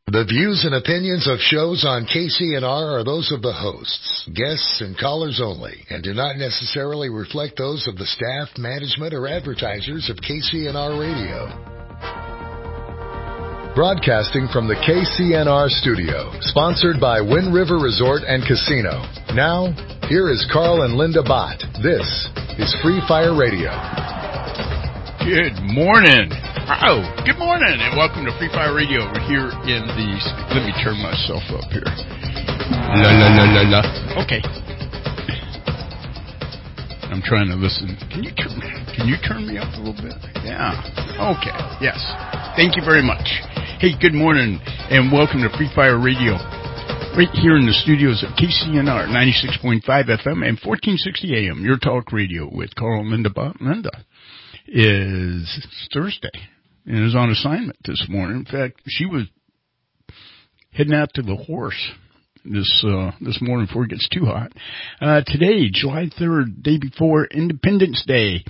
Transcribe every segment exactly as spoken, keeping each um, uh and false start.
The views and opinions of shows on K C N R are those of the hosts, guests, and callers only, and do not necessarily reflect those of the staff, management, or advertisers of K C N R Radio. Broadcasting from the K C N R studio, sponsored by Wind River Resort and Casino. Now, here is Carl and Linda Bott. This is Free Fire Radio. Good morning. Oh, good morning, and welcome to Free Fire Radio. We're here in the... Let me turn myself up here. La, la, la, la, la. Okay. I'm trying to listen. Can you turn, can you turn me up a little bit? Yeah. Okay. Yes. Thank you very much. Hey, good morning, and welcome to Free Fire Radio. Right here in the studios of K C N R, ninety-six point five F M and fourteen sixty A M, your talk radio with Carl and Linda Bott. Linda is Thursday and is on assignment this morning. In fact, she was heading out to the horse this uh, this morning before it gets too hot. Uh, today, July third, day before Independence Day,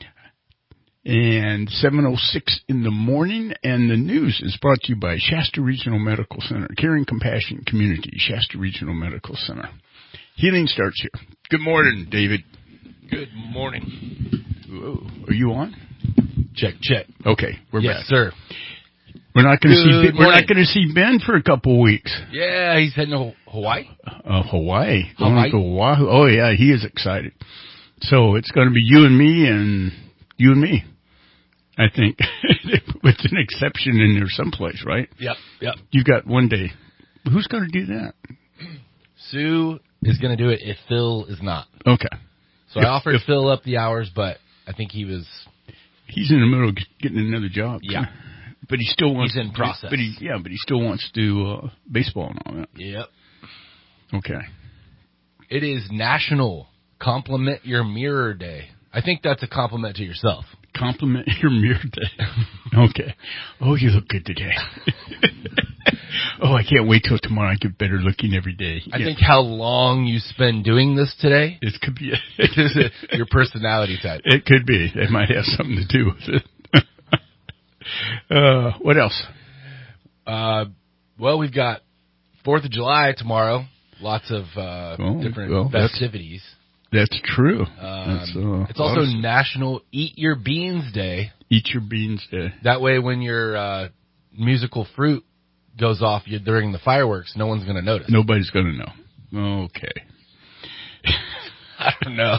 and seven oh six in the morning, and the news is brought to you by Shasta Regional Medical Center, Caring Compassion Community, Shasta Regional Medical Center. Healing starts here. Good morning, David. Good morning. Whoa. Are you on? Check, check. Okay, we're yes, back. Yes, sir. We're not going to see Ben, we're morning. not going to see Ben for a couple of weeks. Yeah, he's heading to Hawaii. Uh, Hawaii. Hawaii. Going to Oahu. Oh yeah, he is excited. So it's going to be you and me and you and me. I think, with an exception in there someplace, right? Yep, yep. You've got one day. Who's going to do that? Sue is going to do it if Phil is not. Okay. So if, I offered if, Phil up the hours, but I think he was... He's in the middle of getting another job. Yeah. But he still wants... He's in to, process. But he, yeah, but he still wants to do uh, baseball and all that. Yep. Okay. It is National Compliment Your Mirror Day. I think that's a compliment to yourself. Compliment your mirror day. Okay. Oh, you look good today. Oh, I can't wait till tomorrow. I get better looking every day. I yeah. think how long you spend doing this today. It could be your personality type. It could be. It might have something to do with it. uh, what else? Uh, well, we've got Fourth of July tomorrow. Lots of uh, oh, different well, festivities. That's, that's true. Um, that's, uh, it's also National Eat Your Beans Day. Eat Your Beans Day. That way, when your uh, musical fruit goes off you during the fireworks, no one's going to notice. Nobody's going to know. Okay. I don't know.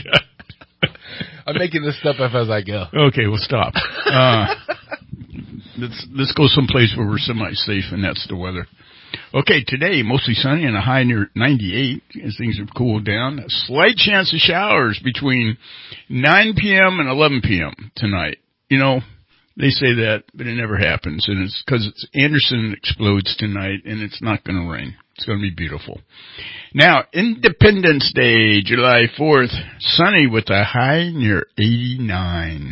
I'm making this stuff up as I go. Okay, well, stop. Uh, let's, let's go someplace where we're semi-safe, and that's the weather. Okay, today, mostly sunny and a high near ninety-eight as things have cooled down. A slight chance of showers between nine p.m. and eleven p.m. tonight. You know, they say that, but it never happens, and it's because it's Anderson explodes tonight, and it's not going to rain. It's going to be beautiful. Now, Independence Day, July fourth, sunny with a high near eighty-nine.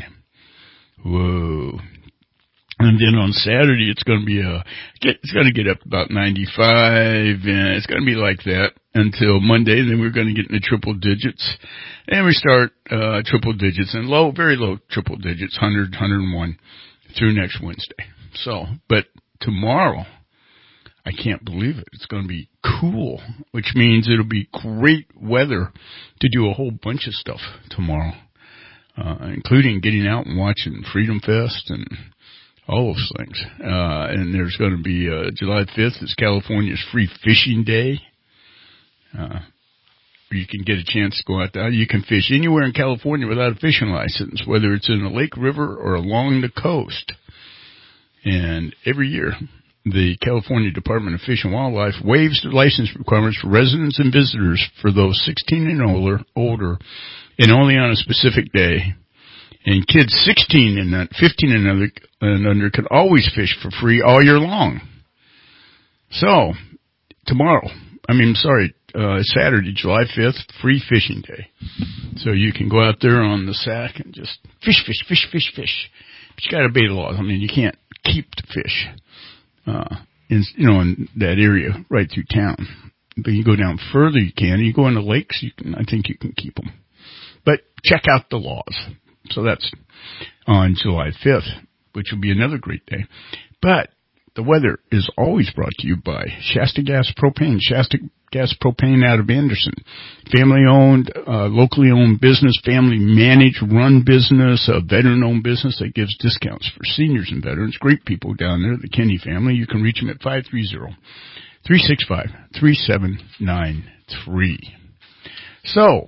Whoa. And then on Saturday, it's going to be a, it's going to get up about ninety-five, and it's going to be like that until Monday. And then we're going to get into triple digits, and we start uh triple digits and low, very low triple digits, one hundred, one hundred one through next Wednesday. So, but tomorrow, I can't believe it. It's going to be cool, which means it'll be great weather to do a whole bunch of stuff tomorrow, uh, including getting out and watching Freedom Fest and all those things. Uh, and there's going to be, uh, July fifth is California's Free Fishing Day. Uh, you can get a chance to go out there. You can fish anywhere in California without a fishing license, whether it's in a lake, river, or along the coast. And every year, the California Department of Fish and Wildlife waives the license requirements for residents and visitors for those sixteen and older, older, and only on a specific day. And kids sixteen and that, fifteen and under, and under can always fish for free all year long. So, tomorrow, I mean, sorry, uh, Saturday, July fifth, free fishing day. So you can go out there on the sack and just fish, fish, fish, fish, fish. But you got to obey the laws. I mean, you can't keep the fish, uh, in, you know, in that area right through town. But you go down further, you can. You go into lakes, you can, I think you can keep them. But check out the laws. So that's on July fifth, which will be another great day. But The weather is always brought to you by Shasta Gas Propane. Shasta Gas Propane out of Anderson. Family-owned, uh, locally owned business, family-managed, run business, a veteran-owned business that gives discounts for seniors and veterans. Great people down there, the Kenny family. You can reach them at five three zero, three six five, three seven nine three. So,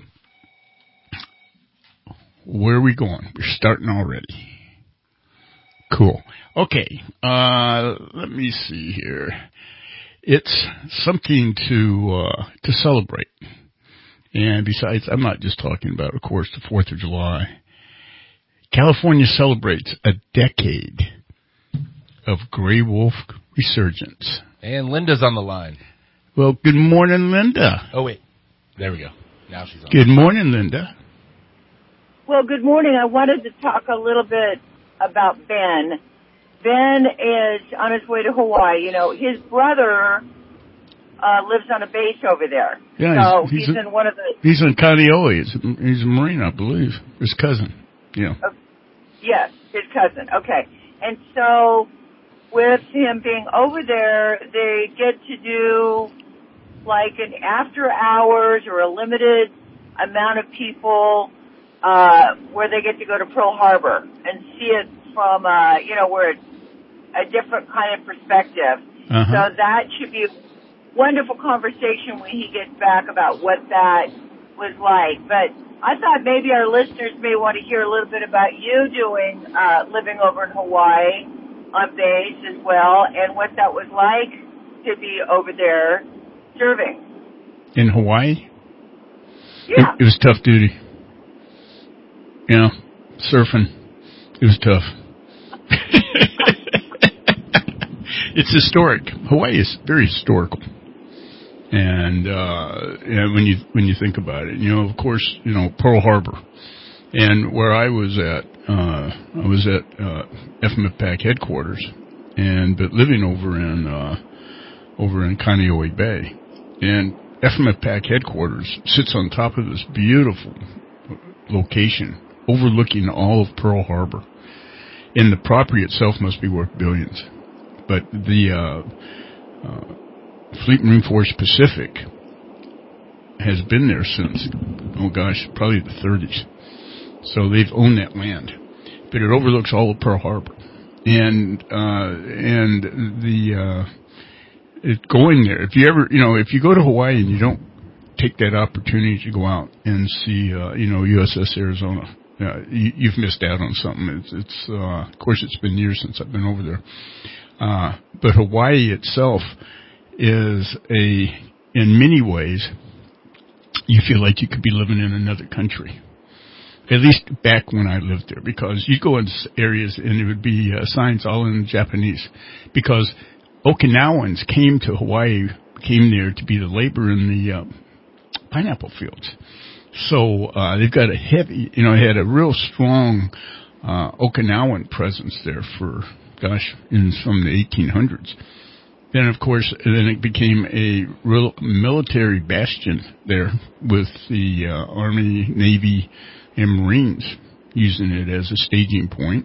where are we going? We're starting already. Cool. Okay, uh, let me see here. It's something to uh, to celebrate. And besides, I'm not just talking about, of course, the fourth of July. California celebrates a decade of gray wolf resurgence. And Linda's on the line. Well, good morning, Linda. Oh, wait. There we go. Now she's on. Good morning, Linda. Well, good morning. I wanted to talk a little bit about Ben. Ben is on his way to Hawaii. You know, his brother uh, lives on a base over there. Yeah, so he's, he's, he's a, in one of the... He's in Kaneohe. He's, he's a Marine, I believe. His cousin. Yeah. Uh, yes, his cousin. Okay. And so with him being over there, they get to do like an after hours or a limited amount of people uh, where they get to go to Pearl Harbor and see it from, uh, you know, where it's a different kind of perspective. Uh-huh. So that should be a wonderful conversation when he gets back about what that was like. But I thought maybe our listeners may want to hear a little bit about you doing, uh, living over in Hawaii on base as well, and what that was like to be over there serving. In Hawaii? Yeah. It, it was tough duty. You know, surfing. It was tough. It's historic. Hawaii is very historical. And, uh, and when you, when you think about it, you know, of course, you know, Pearl Harbor. And where I was at, uh, I was at, uh, F M F PAC headquarters and, but living over in, uh, over in Kaneohe Bay. And F M F PAC headquarters sits on top of this beautiful location overlooking all of Pearl Harbor. And the property itself must be worth billions. But the, uh, uh, Fleet Marine Force Pacific has been there since, oh gosh, probably the thirties. So they've owned that land. But it overlooks all of Pearl Harbor. And, uh, and the, uh, it going there, if you ever, you know, if you go to Hawaii and you don't take that opportunity to go out and see, uh, you know, U S S Arizona, uh, you, you've missed out on something. It's, it's, uh, of course it's been years since I've been over there. Uh, but Hawaii itself is a, in many ways, you feel like you could be living in another country. At least back when I lived there, because you go into areas and it would be uh, signs all in Japanese, because Okinawans came to Hawaii, came there to be the labor in the uh, pineapple fields. So uh, they've got a heavy, you know, they had a real strong uh, Okinawan presence there for, gosh, in from the eighteen hundreds. Then, of course, then it became a real military bastion there with the uh, Army, Navy, and Marines using it as a staging point.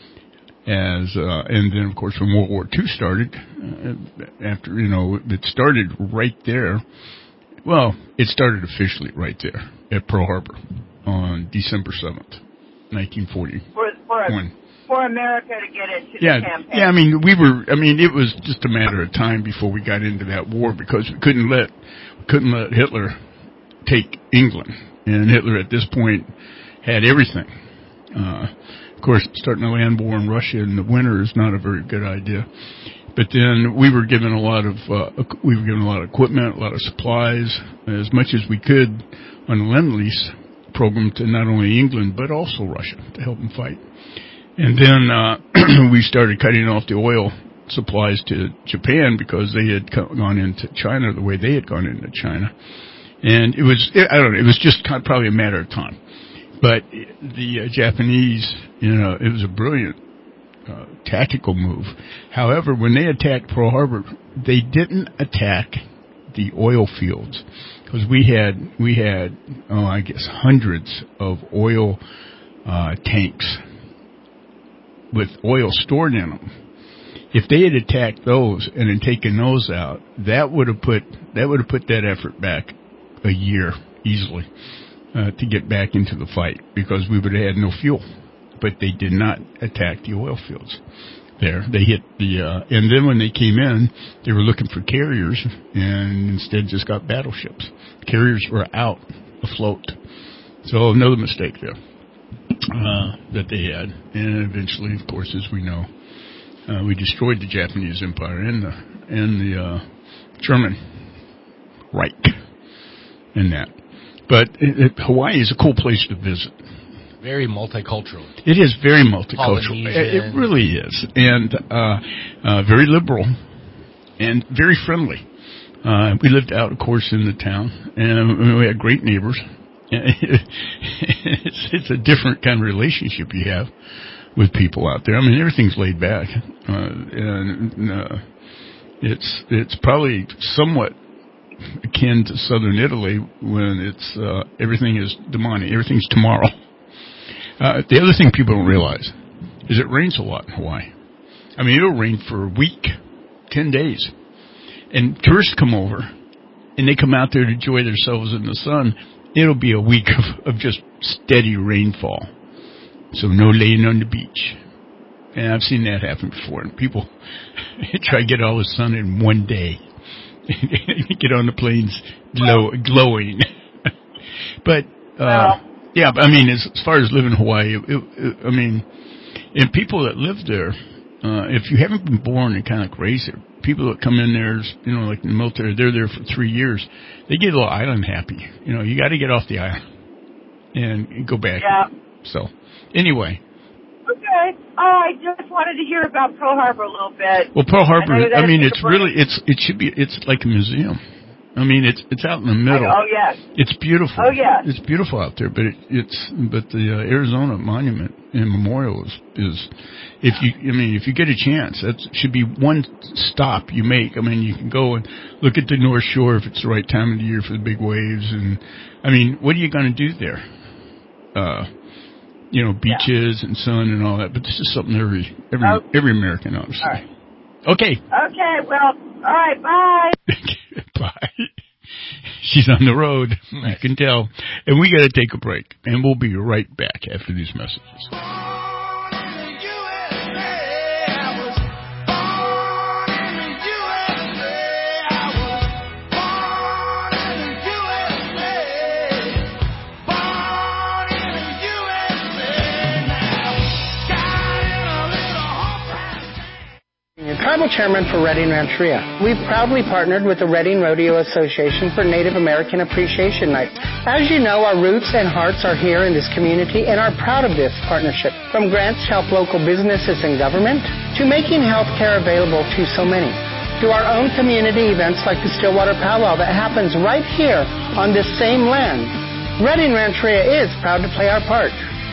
As uh, and then, of course, when World War Two started, uh, after, you know, it started right there. Well, it started officially right there at Pearl Harbor on December seventh, nineteen forty. For, for, a, for America to get into yeah, the campaign. Yeah, I mean, we were, I mean, it was just a matter of time before we got into that war, because we couldn't let, we couldn't let Hitler take England. And Hitler at this point had everything. Uh, of course, starting a land war in Russia in the winter is not a very good idea. But then we were given a lot of, uh, we were given a lot of equipment, a lot of supplies, as much as we could on the Lend-Lease program to not only England, but also Russia to help them fight. And then, uh, we started cutting off the oil supplies to Japan because they had gone into China the way they had gone into China. And it was, I don't know, it was just kind of probably a matter of time. But the uh, Japanese, you know, it was a brilliant uh, tactical move. However, when they attacked Pearl Harbor, they didn't attack the oil fields, because we had, we had, oh, I guess hundreds of oil uh, tanks with oil stored in them. if they had attacked those and then taken those out, that would have put that would have put that effort back a year easily uh, to get back into the fight, because we would have had no fuel. But they did not attack the oil fields there. They hit the, uh, and then when they came in, they were looking for carriers and instead just got battleships. Carriers were out afloat. So another mistake there uh, that they had. And eventually, of course, as we know, uh, we destroyed the Japanese Empire and the, and the uh, German Reich in that. But it, it, Hawaii is a cool place to visit. Very multicultural. It is very multicultural. It, it really is. And uh, uh, very liberal and very friendly. Uh, we lived out, of course, in the town, and we had great neighbors. it's, it's a different kind of relationship you have with people out there. I mean, everything's laid back. Uh, and uh, it's it's probably somewhat akin to southern Italy when it's uh, everything is demonic. Everything's tomorrow. Uh, the other thing people don't realize is it rains a lot in Hawaii. I mean, it'll rain for a week, ten days. And tourists come over, and they come out there to enjoy themselves in the sun. It'll be a week of, of just steady rainfall. So no laying on the beach. And I've seen that happen before. And people try to get all the sun in one day. Get on the planes glow, glowing. But, uh... yeah, I mean, as, as far as living in Hawaii, it, it, I mean, and people that live there, uh, if you haven't been born and kind of like raised there, people that come in there, you know, like in the military, they're there for three years, they get a little island happy. You know, you got to get off the island and go back. Yeah. So, anyway. Okay. Oh, I just wanted to hear about Pearl Harbor a little bit. Well, Pearl Harbor, I, I mean, it's break. really, it's, it should be, it's like a museum. I mean, it's it's out in the middle. I, oh yes. It's beautiful. Oh yes. It's beautiful out there, but it, it's but the uh, Arizona Monument and Memorial is, is if you I mean if you get a chance, that should be one stop you make. I mean, you can go and look at the North Shore if it's the right time of the year for the big waves, and I mean, what are you going to do there? Uh, you know, beaches yeah. and sun and all that. But this is something every every oh. every American ought to see. All right. Okay. Okay. Well. All right. Bye. Bye. She's on the road, I can tell. And we got to take a break. And we'll be right back after these messages. Tribal Chairman for Redding Rancheria. We've proudly partnered with the Redding Rodeo Association for Native American Appreciation Night. As you know, our roots and hearts are here in this community and are proud of this partnership. From grants to help local businesses and government, to making health care available to so many, to our own community events like the Stillwater Powwow that happens right here on this same land. Redding Rancheria is proud to play our part.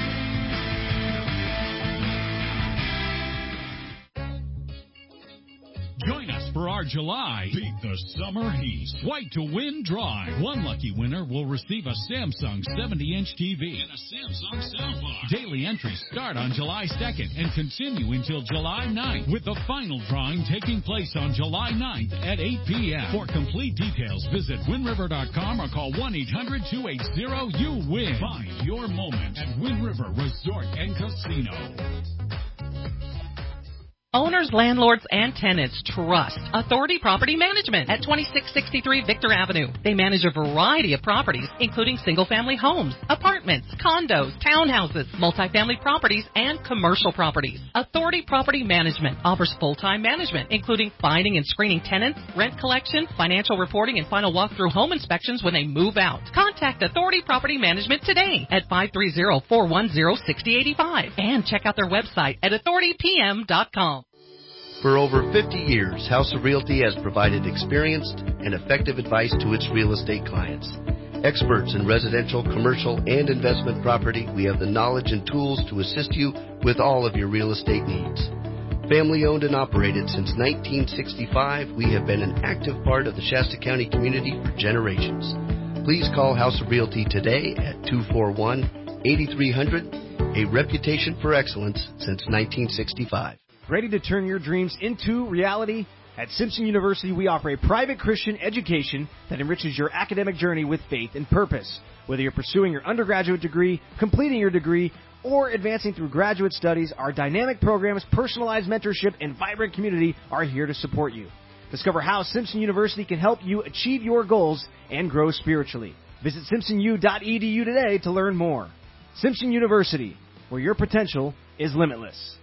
Join us for our July Beat the Summer Heat White to Win Drive. One lucky winner will receive a Samsung seventy-inch T V and a Samsung soundbar. Daily entries start on July second and continue until July ninth, with the final drawing taking place on July ninth at eight p.m. For complete details, visit Wind River dot com or call one eight hundred two eight zero you win. Find your moment at Wind River Resort and Casino. Owners, landlords, and tenants trust Authority Property Management at twenty-six sixty-three Victor Avenue. They manage a variety of properties, including single-family homes, apartments, condos, townhouses, multifamily properties, and commercial properties. Authority Property Management offers full-time management, including finding and screening tenants, rent collection, financial reporting, and final walkthrough home inspections when they move out. Contact Authority Property Management today at five three zero, four one zero, six zero eight five and check out their website at authority p m dot com. For over fifty years, House of Realty has provided experienced and effective advice to its real estate clients. Experts in residential, commercial, and investment property, we have the knowledge and tools to assist you with all of your real estate needs. Family owned and operated since nineteen sixty-five, we have been an active part of the Shasta County community for generations. Please call House of Realty today at two four one, eight three zero zero, a reputation for excellence since nineteen sixty-five. Ready to turn your dreams into reality? At Simpson University, we offer a private Christian education that enriches your academic journey with faith and purpose. Whether you're pursuing your undergraduate degree, completing your degree, or advancing through graduate studies, our dynamic programs, personalized mentorship, and vibrant community are here to support you. Discover how Simpson University can help you achieve your goals and grow spiritually. Visit simpson u dot e d u today to learn more. Simpson University, where your potential is limitless.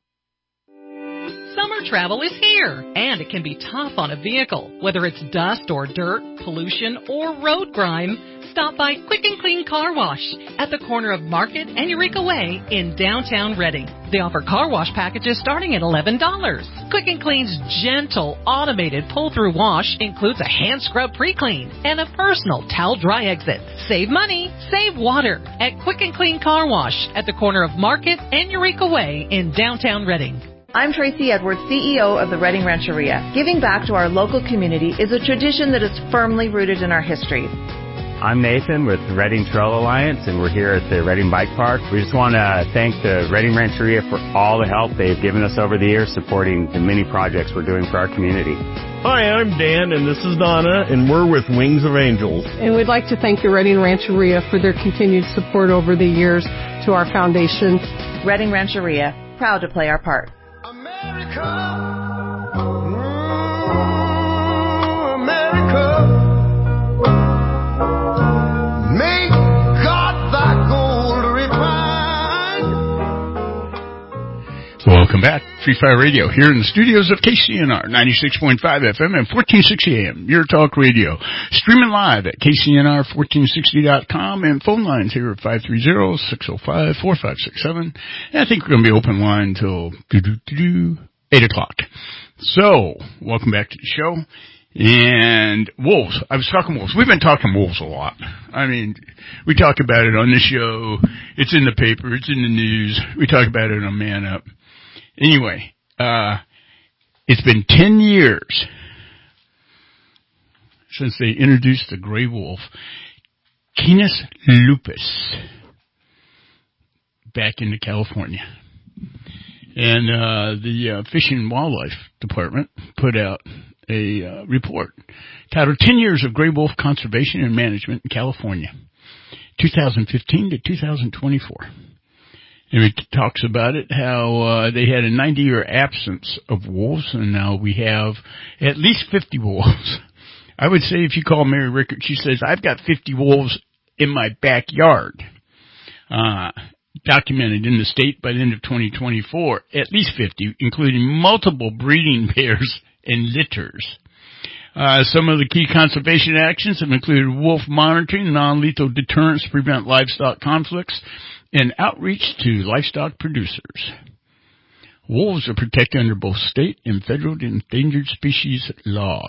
Summer travel is here, and it can be tough on a vehicle. Whether it's dust or dirt, pollution, or road grime, stop by Quick and Clean Car Wash at the corner of Market and Eureka Way in downtown Reading. They offer car wash packages starting at eleven dollars. Quick and Clean's gentle, automated pull-through wash includes a hand scrub pre-clean and a personal towel dry exit. Save money, save water at Quick and Clean Car Wash at the corner of Market and Eureka Way in downtown Reading. I'm Tracy Edwards, C E O of the Reading Rancheria. Giving back to our local community is a tradition that is firmly rooted in our history. I'm Nathan with the Reading Trail Alliance, and we're here at the Reading Bike Park. We just want to thank the Reading Rancheria for all the help they've given us over the years supporting the many projects we're doing for our community. Hi, I'm Dan, and this is Donna, and we're with Wings of Angels. And we'd like to thank the Reading Rancheria for their continued support over the years to our foundation. Reading Rancheria, proud to play our part. America, mm, America, make God thy gold refine. Welcome back, Free Fire Radio, here in the studios of K C N R, ninety-six point five F M and fourteen sixty A M, Your Talk Radio. Streaming live at K C N R fourteen sixty dot com, and phone lines here at five three zero, six zero five, four five six seven. And I think we're going to be open line till eight o'clock. So, welcome back to the show. And wolves. I was talking wolves. We've been talking wolves a lot. I mean, we talk about it on the show. It's in the paper. It's in the news. We talk about it on Man Up. Anyway, uh, it's been ten years since they introduced the gray wolf, Canis lupus, back into California. And uh, the uh, Fish and Wildlife Department put out a uh, report titled ten years of Gray Wolf Conservation and Management in California, twenty fifteen to twenty twenty-four. And it talks about it, how uh, they had a ninety-year absence of wolves, and now we have at least fifty wolves. I would say if you call Mary Rickard, she says, I've got fifty wolves in my backyard. Uh, documented in the state by the end of twenty twenty-four, at least fifty, including multiple breeding pairs and litters. Uh, some of the key conservation actions have included wolf monitoring, non-lethal deterrence to prevent livestock conflicts, and outreach to livestock producers. Wolves are protected under both state and federal endangered species law.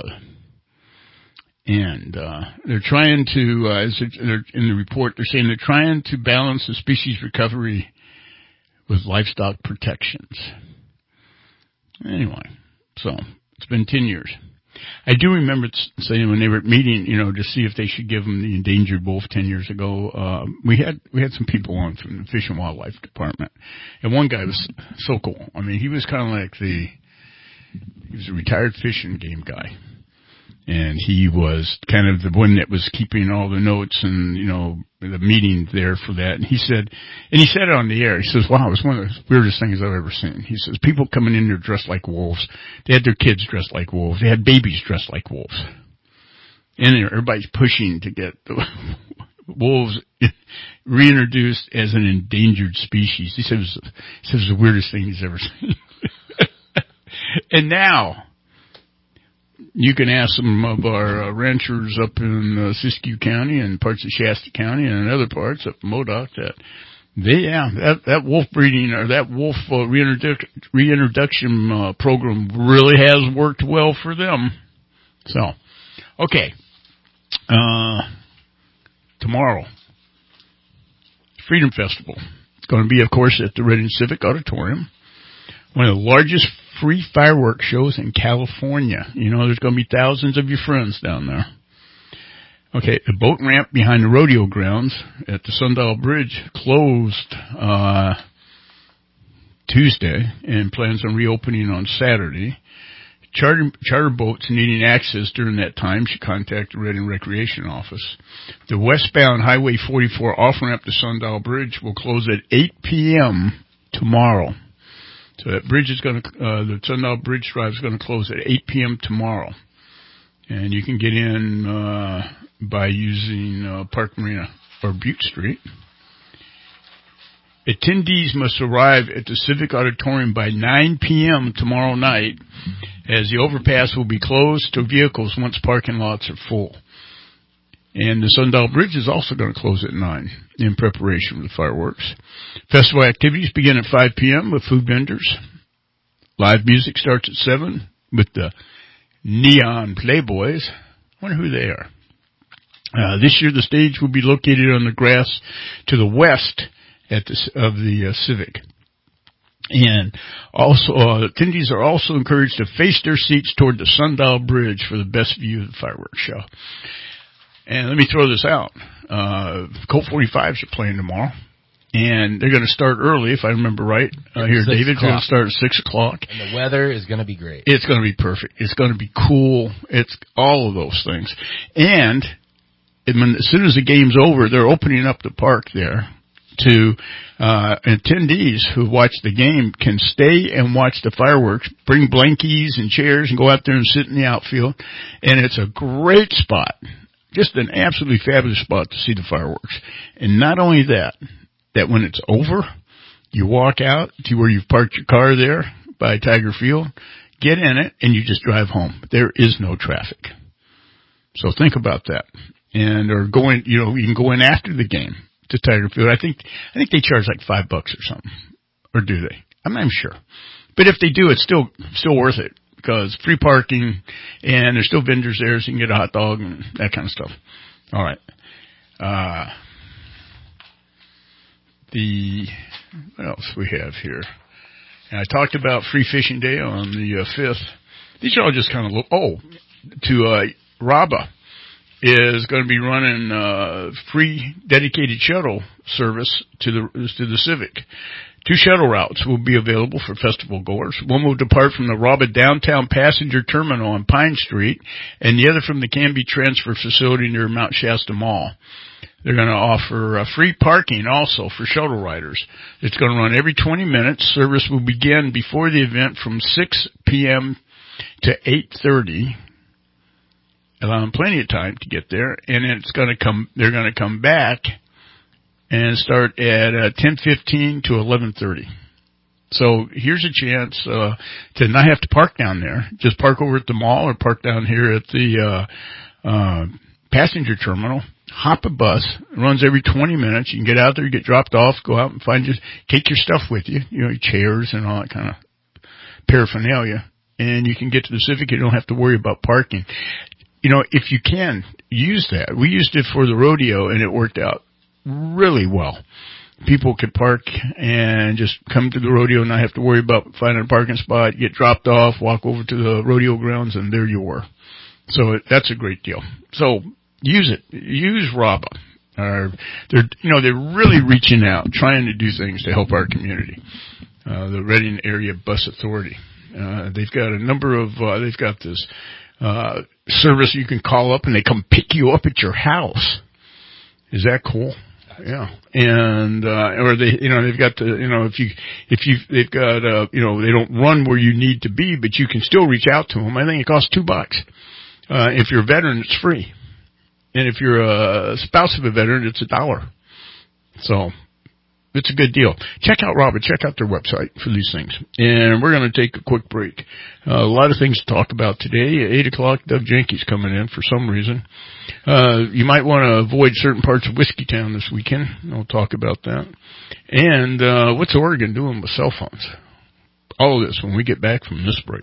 And uh, they're trying to, uh, as they're in the report, they're saying they're trying to balance the species recovery with livestock protections. Anyway, so it's been ten years. I do remember saying when they were meeting, you know, to see if they should give them the endangered wolf ten years ago, uh, we had, we had some people on from the Fish and Wildlife Department. And one guy was so cool. I mean, he was kind of like the, he was a retired fish and game guy. And he was kind of the one that was keeping all the notes and, you know, the meeting there for that. And he said, and he said it on the air, he says, wow, it was one of the weirdest things I've ever seen. He says, people coming in there dressed like wolves. They had their kids dressed like wolves. They had babies dressed like wolves. And everybody's pushing to get the wolves reintroduced as an endangered species. He says, he says it was the weirdest thing he's ever seen. And now, you can ask some of our uh, ranchers up in uh, Siskiyou County and parts of Shasta County and other parts of Modoc that they, yeah, that, that wolf breeding or that wolf uh, reintrodu- reintroduction uh, program really has worked well for them. So, okay. Uh, tomorrow, Freedom Festival. It's going to be, of course, at the Reading Civic Auditorium. One of the largest free fireworks shows in California. You know, there's going to be thousands of your friends down there. Okay, the boat ramp behind the rodeo grounds at the Sundial Bridge closed uh Tuesday and plans on reopening on Saturday. Charter, charter boats needing access during that time should contact the Reading Recreation Office. The westbound Highway forty-four off-ramp to Sundial Bridge will close at eight p.m. tomorrow. So that bridge is going to, uh, the Sundial Bridge Drive is going to close at eight p.m. tomorrow. And you can get in uh, by using uh, Park Marina or Butte Street. Attendees must arrive at the Civic Auditorium by nine p.m. tomorrow night, as the overpass will be closed to vehicles once parking lots are full. And the Sundial Bridge is also going to close at nine in preparation for the fireworks. Festival activities begin at five p.m. with food vendors. Live music starts at seven with the Neon Playboys. I wonder who they are. Uh, this year the stage will be located on the grass to the west at the, of the uh, Civic. And also, uh, attendees are also encouraged to face their seats toward the Sundial Bridge for the best view of the fireworks show. And let me throw this out. Uh, Colt forty-fives are playing tomorrow. And they're going to start early, if I remember right. Uh, here, David, they're going to start at six o'clock. And the weather is going to be great. It's going to be perfect. It's going to be cool. It's all of those things. And when, as soon as the game's over, they're opening up the park there to uh attendees who watch the game can stay and watch the fireworks, bring blankies and chairs and go out there and sit in the outfield. And it's a great spot. Just an absolutely fabulous spot to see the fireworks. And not only that, that when it's over, you walk out to where you've parked your car there by Tiger Field, get in it, and you just drive home. There is no traffic. So think about that. And or going, you know, you can go in after the game to Tiger Field. I think I think they charge like five bucks or something. Or do they? I'm not even sure. But if they do, it's still still worth it. Because free parking, and there's still vendors there, so you can get a hot dog and that kind of stuff. All right. Uh, the, what else we have here? And I talked about Free Fishing Day on the uh, fifth. These are all just kind of, look, oh, to uh, Raba is going to be running uh free dedicated shuttle service to the to the Civic. Two shuttle routes will be available for festival goers. One will depart from the Raba downtown passenger terminal on Pine Street, and the other from the Canby Transfer Facility near Mount Shasta Mall. They're going to offer uh, free parking also for shuttle riders. It's going to run every twenty minutes. Service will begin before the event from six p.m. to eight thirty. Allowing plenty of time to get there, and it's going to come. They're going to come back and start at uh, ten fifteen to eleven thirty. So here's a chance uh, to not have to park down there. Just park over at the mall or park down here at the uh, uh, passenger terminal. Hop a bus. It runs every twenty minutes. You can get out there, get dropped off, go out and find your, take your stuff with you. You know, your chairs and all that kind of paraphernalia, and you can get to the Civic. You don't have to worry about parking. You know, if you can, use that. We used it for the rodeo, and it worked out really well. People could park and just come to the rodeo and not have to worry about finding a parking spot, get dropped off, walk over to the rodeo grounds, and there you were. So that's a great deal. So use it. Use Raba. Uh, they're, you know, they're really reaching out, trying to do things to help our community. Uh, the Reading Area Bus Authority. Uh, they've got a number of, uh, they've got this, uh, service you can call up and they come pick you up at your house. Is that cool? Yeah. And, uh, or they, you know, they've got the, you know, if you, if you, they've got, uh, you know, they don't run where you need to be, but you can still reach out to them. I think it costs two bucks. Uh, if you're a veteran, it's free. And if you're a spouse of a veteran, it's a dollar. So, it's a good deal. Check out Robert. Check out their website for these things. And we're going to take a quick break. Uh, a lot of things to talk about today. At eight o'clock, Doug Jenkins coming in for some reason. Uh, you might want to avoid certain parts of Whiskey Town this weekend. I'll talk about that. And uh, what's Oregon doing with cell phones? All of this when we get back from this break.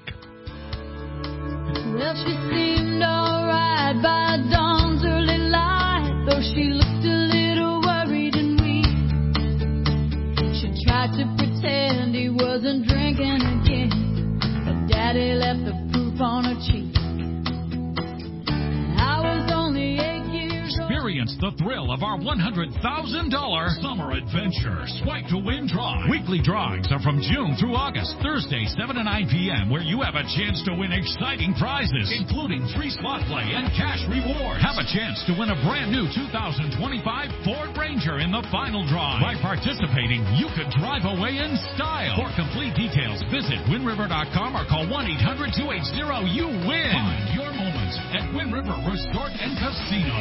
Well, she seemed all right by dawn's early light, though she looked a little worried and weak. She tried to pretend he wasn't drinking again, but Daddy left the proof on her cheek. I was only eight years old. Experience the thrill of our one hundred thousand dollars Summer Adventure Swipe to Win Drive. Weekly drawings are from June through August, Thursday, seven to nine p.m., where you have a chance to win exciting prizes, including free slot play and cash rewards. Have a chance to win a brand new two thousand twenty-five Ford Ranger in the final draw. By participating, you could drive away in style. For complete details, visit Wind River dot com or call one eight hundred two eight zero you win. Find your moments at Wind River Resort and Casino.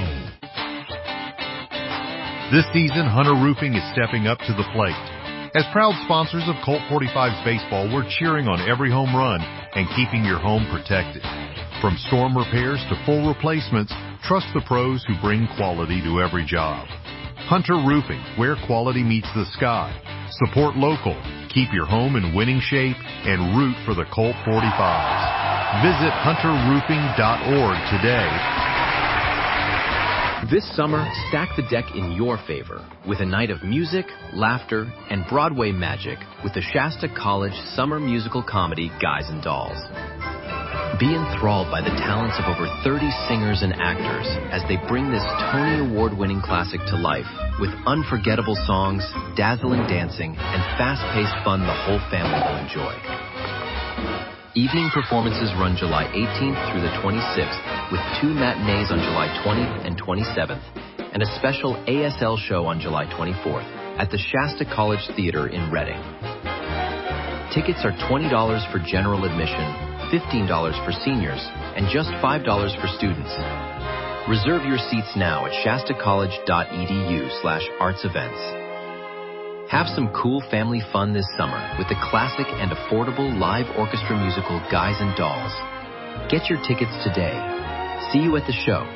This season, Hunter Roofing is stepping up to the plate. As proud sponsors of Colt forty-five's baseball, we're cheering on every home run and keeping your home protected. From storm repairs to full replacements, trust the pros who bring quality to every job. Hunter Roofing, where quality meets the sky. Support local, keep your home in winning shape, and root for the Colt forty-fives. Visit hunter roofing dot org today. This summer, stack the deck in your favor with a night of music, laughter, and Broadway magic with the Shasta College summer musical comedy Guys and Dolls. Be enthralled by the talents of over thirty singers and actors as they bring this Tony Award-winning classic to life with unforgettable songs, dazzling dancing, and fast-paced fun the whole family will enjoy. Evening performances run July eighteenth through the twenty-sixth, with two matinees on July twentieth and twenty-seventh, and a special A S L show on July twenty-fourth at the Shasta College Theater in Reading. Tickets are twenty dollars for general admission, fifteen dollars for seniors, and just five dollars for students. Reserve your seats now at shastacollege.edu slash arts events. Have some cool family fun this summer with the classic and affordable live orchestra musical Guys and Dolls. Get your tickets today. See you at the show.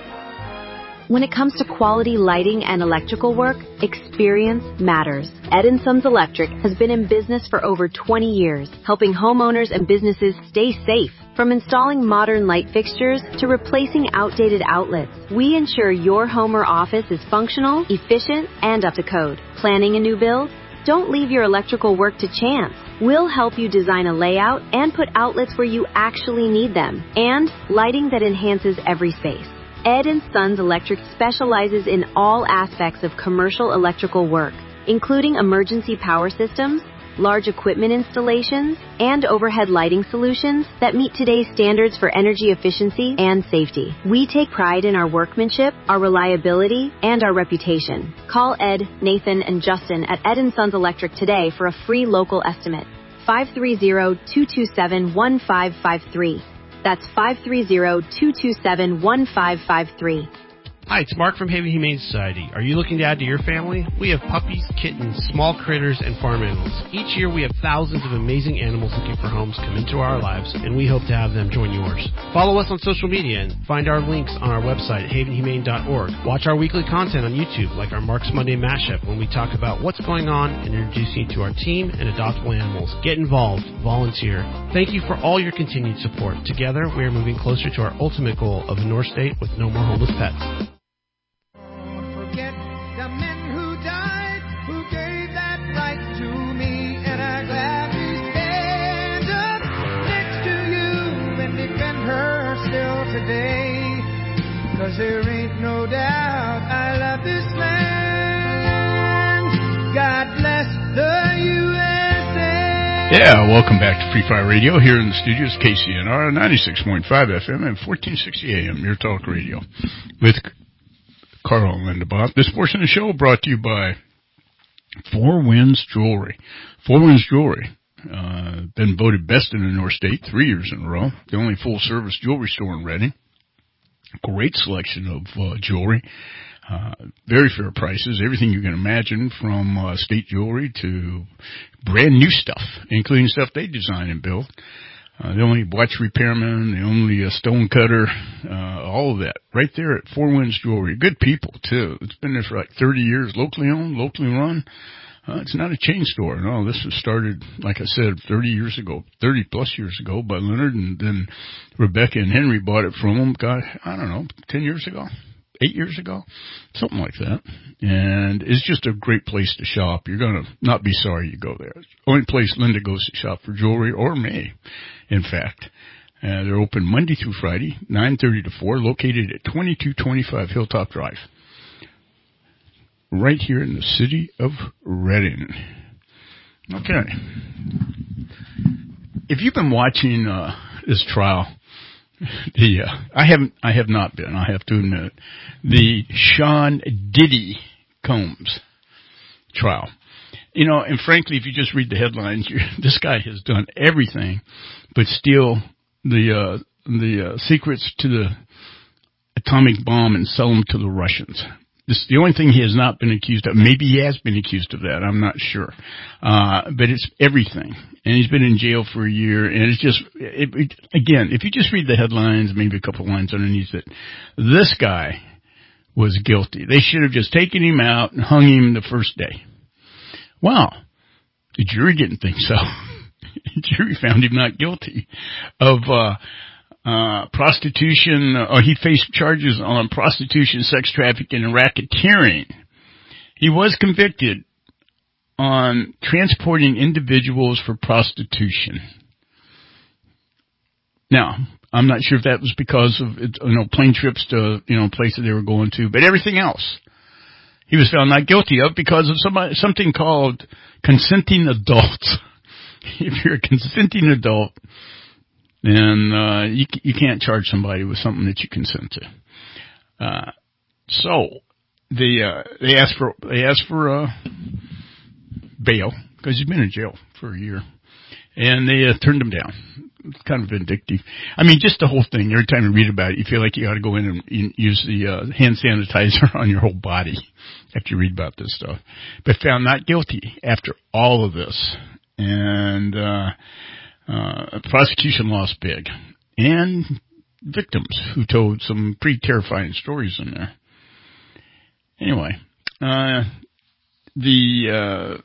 When it comes to quality lighting and electrical work, experience matters. Ed and Sons Electric has been in business for over twenty years, helping homeowners and businesses stay safe. From installing modern light fixtures to replacing outdated outlets, we ensure your home or office is functional, efficient, and up to code. Planning a new build? Don't leave your electrical work to chance. We'll help you design a layout and put outlets where you actually need them, and lighting that enhances every space. Ed and Sons Electric specializes in all aspects of commercial electrical work, including emergency power systems, large equipment installations, and overhead lighting solutions that meet today's standards for energy efficiency and safety. We take pride in our workmanship, our reliability, and our reputation. Call Ed, Nathan, and Justin at Ed and Sons Electric today for a free local estimate. five three zero, two two seven, one five five three. That's five three zero, two two seven, one five five three. Hi, it's Mark from Haven Humane Society. Are you looking to add to your family? We have puppies, kittens, small critters, and farm animals. Each year we have thousands of amazing animals looking for homes come into our lives, and we hope to have them join yours. Follow us on social media and find our links on our website at haven humane dot org. Watch our weekly content on YouTube, like our Mark's Monday Mashup, when we talk about what's going on and introduce you to our team and adoptable animals. Get involved. Volunteer. Thank you for all your continued support. Together, we are moving closer to our ultimate goal of a North State with no more homeless pets. Today, 'cause there ain't no doubt I love this land. God bless the U S A. Yeah, welcome back to Free Fire Radio here in the studios, K C N R ninety-six point five F M and fourteen sixty A M, your talk radio, with Carl and Linda Bob. This portion of the show brought to you by Four Winds Jewelry. Four Winds Jewelry. Uh, been voted best in the North State three years in a row. The only full-service jewelry store in Reading. Great selection of uh, jewelry. Uh, very fair prices. Everything you can imagine, from uh, state jewelry to brand new stuff, including stuff they design and build. Uh, the only watch repairman, the only uh, stone cutter, uh, all of that. Right there at Four Winds Jewelry. Good people, too. It's been there for like thirty years. Locally owned, locally run. Uh, it's not a chain store. No, this was started, like I said, thirty years ago, thirty plus years ago by Leonard, and then Rebecca and Henry bought it from them, God, I don't know, ten years ago, eight years ago, something like that. And it's just a great place to shop. You're going to not be sorry you go there. It's the only place Linda goes to shop for jewelry, or me, in fact. Uh, they're open Monday through Friday, nine thirty to four, located at twenty-two twenty-five Hilltop Drive. right here in the city of Redding. Okay. If you've been watching uh, this trial, the uh, I haven't, I have not been. I have to admit, the Sean Diddy Combs trial. You know, and frankly, if you just read the headlines, you're, this guy has done everything but steal the uh, the uh, secrets to the atomic bomb and sell them to the Russians. This is the only thing he has not been accused of. Maybe he has been accused of that. I'm not sure. Uh, but it's everything. And he's been in jail for a year. And it's just, it, it, again, if you just read the headlines, maybe a couple lines underneath it, this guy was guilty. They should have just taken him out and hung him the first day. Well, the jury didn't think so. The jury found him not guilty of, uh, Uh, prostitution, or he faced charges on prostitution, sex trafficking, and racketeering. He was convicted on transporting individuals for prostitution. Now, I'm not sure if that was because of, you know, plane trips to, you know, places they were going to, but everything else he was found not guilty of because of somebody, something called consenting adults. If you're a consenting adult, then uh, you you can't charge somebody with something that you consent to. Uh, so they uh, they asked for they asked for uh, bail because he's been in jail for a year, and they uh, turned him down. It's kind of vindictive. I mean, just the whole thing. Every time you read about it, you feel like you ought to go in and use the uh, hand sanitizer on your whole body after you read about this stuff. But found not guilty after all of this, and. Uh, Uh, prosecution lost big, and victims who told some pretty terrifying stories in there. Anyway, uh, the, uh,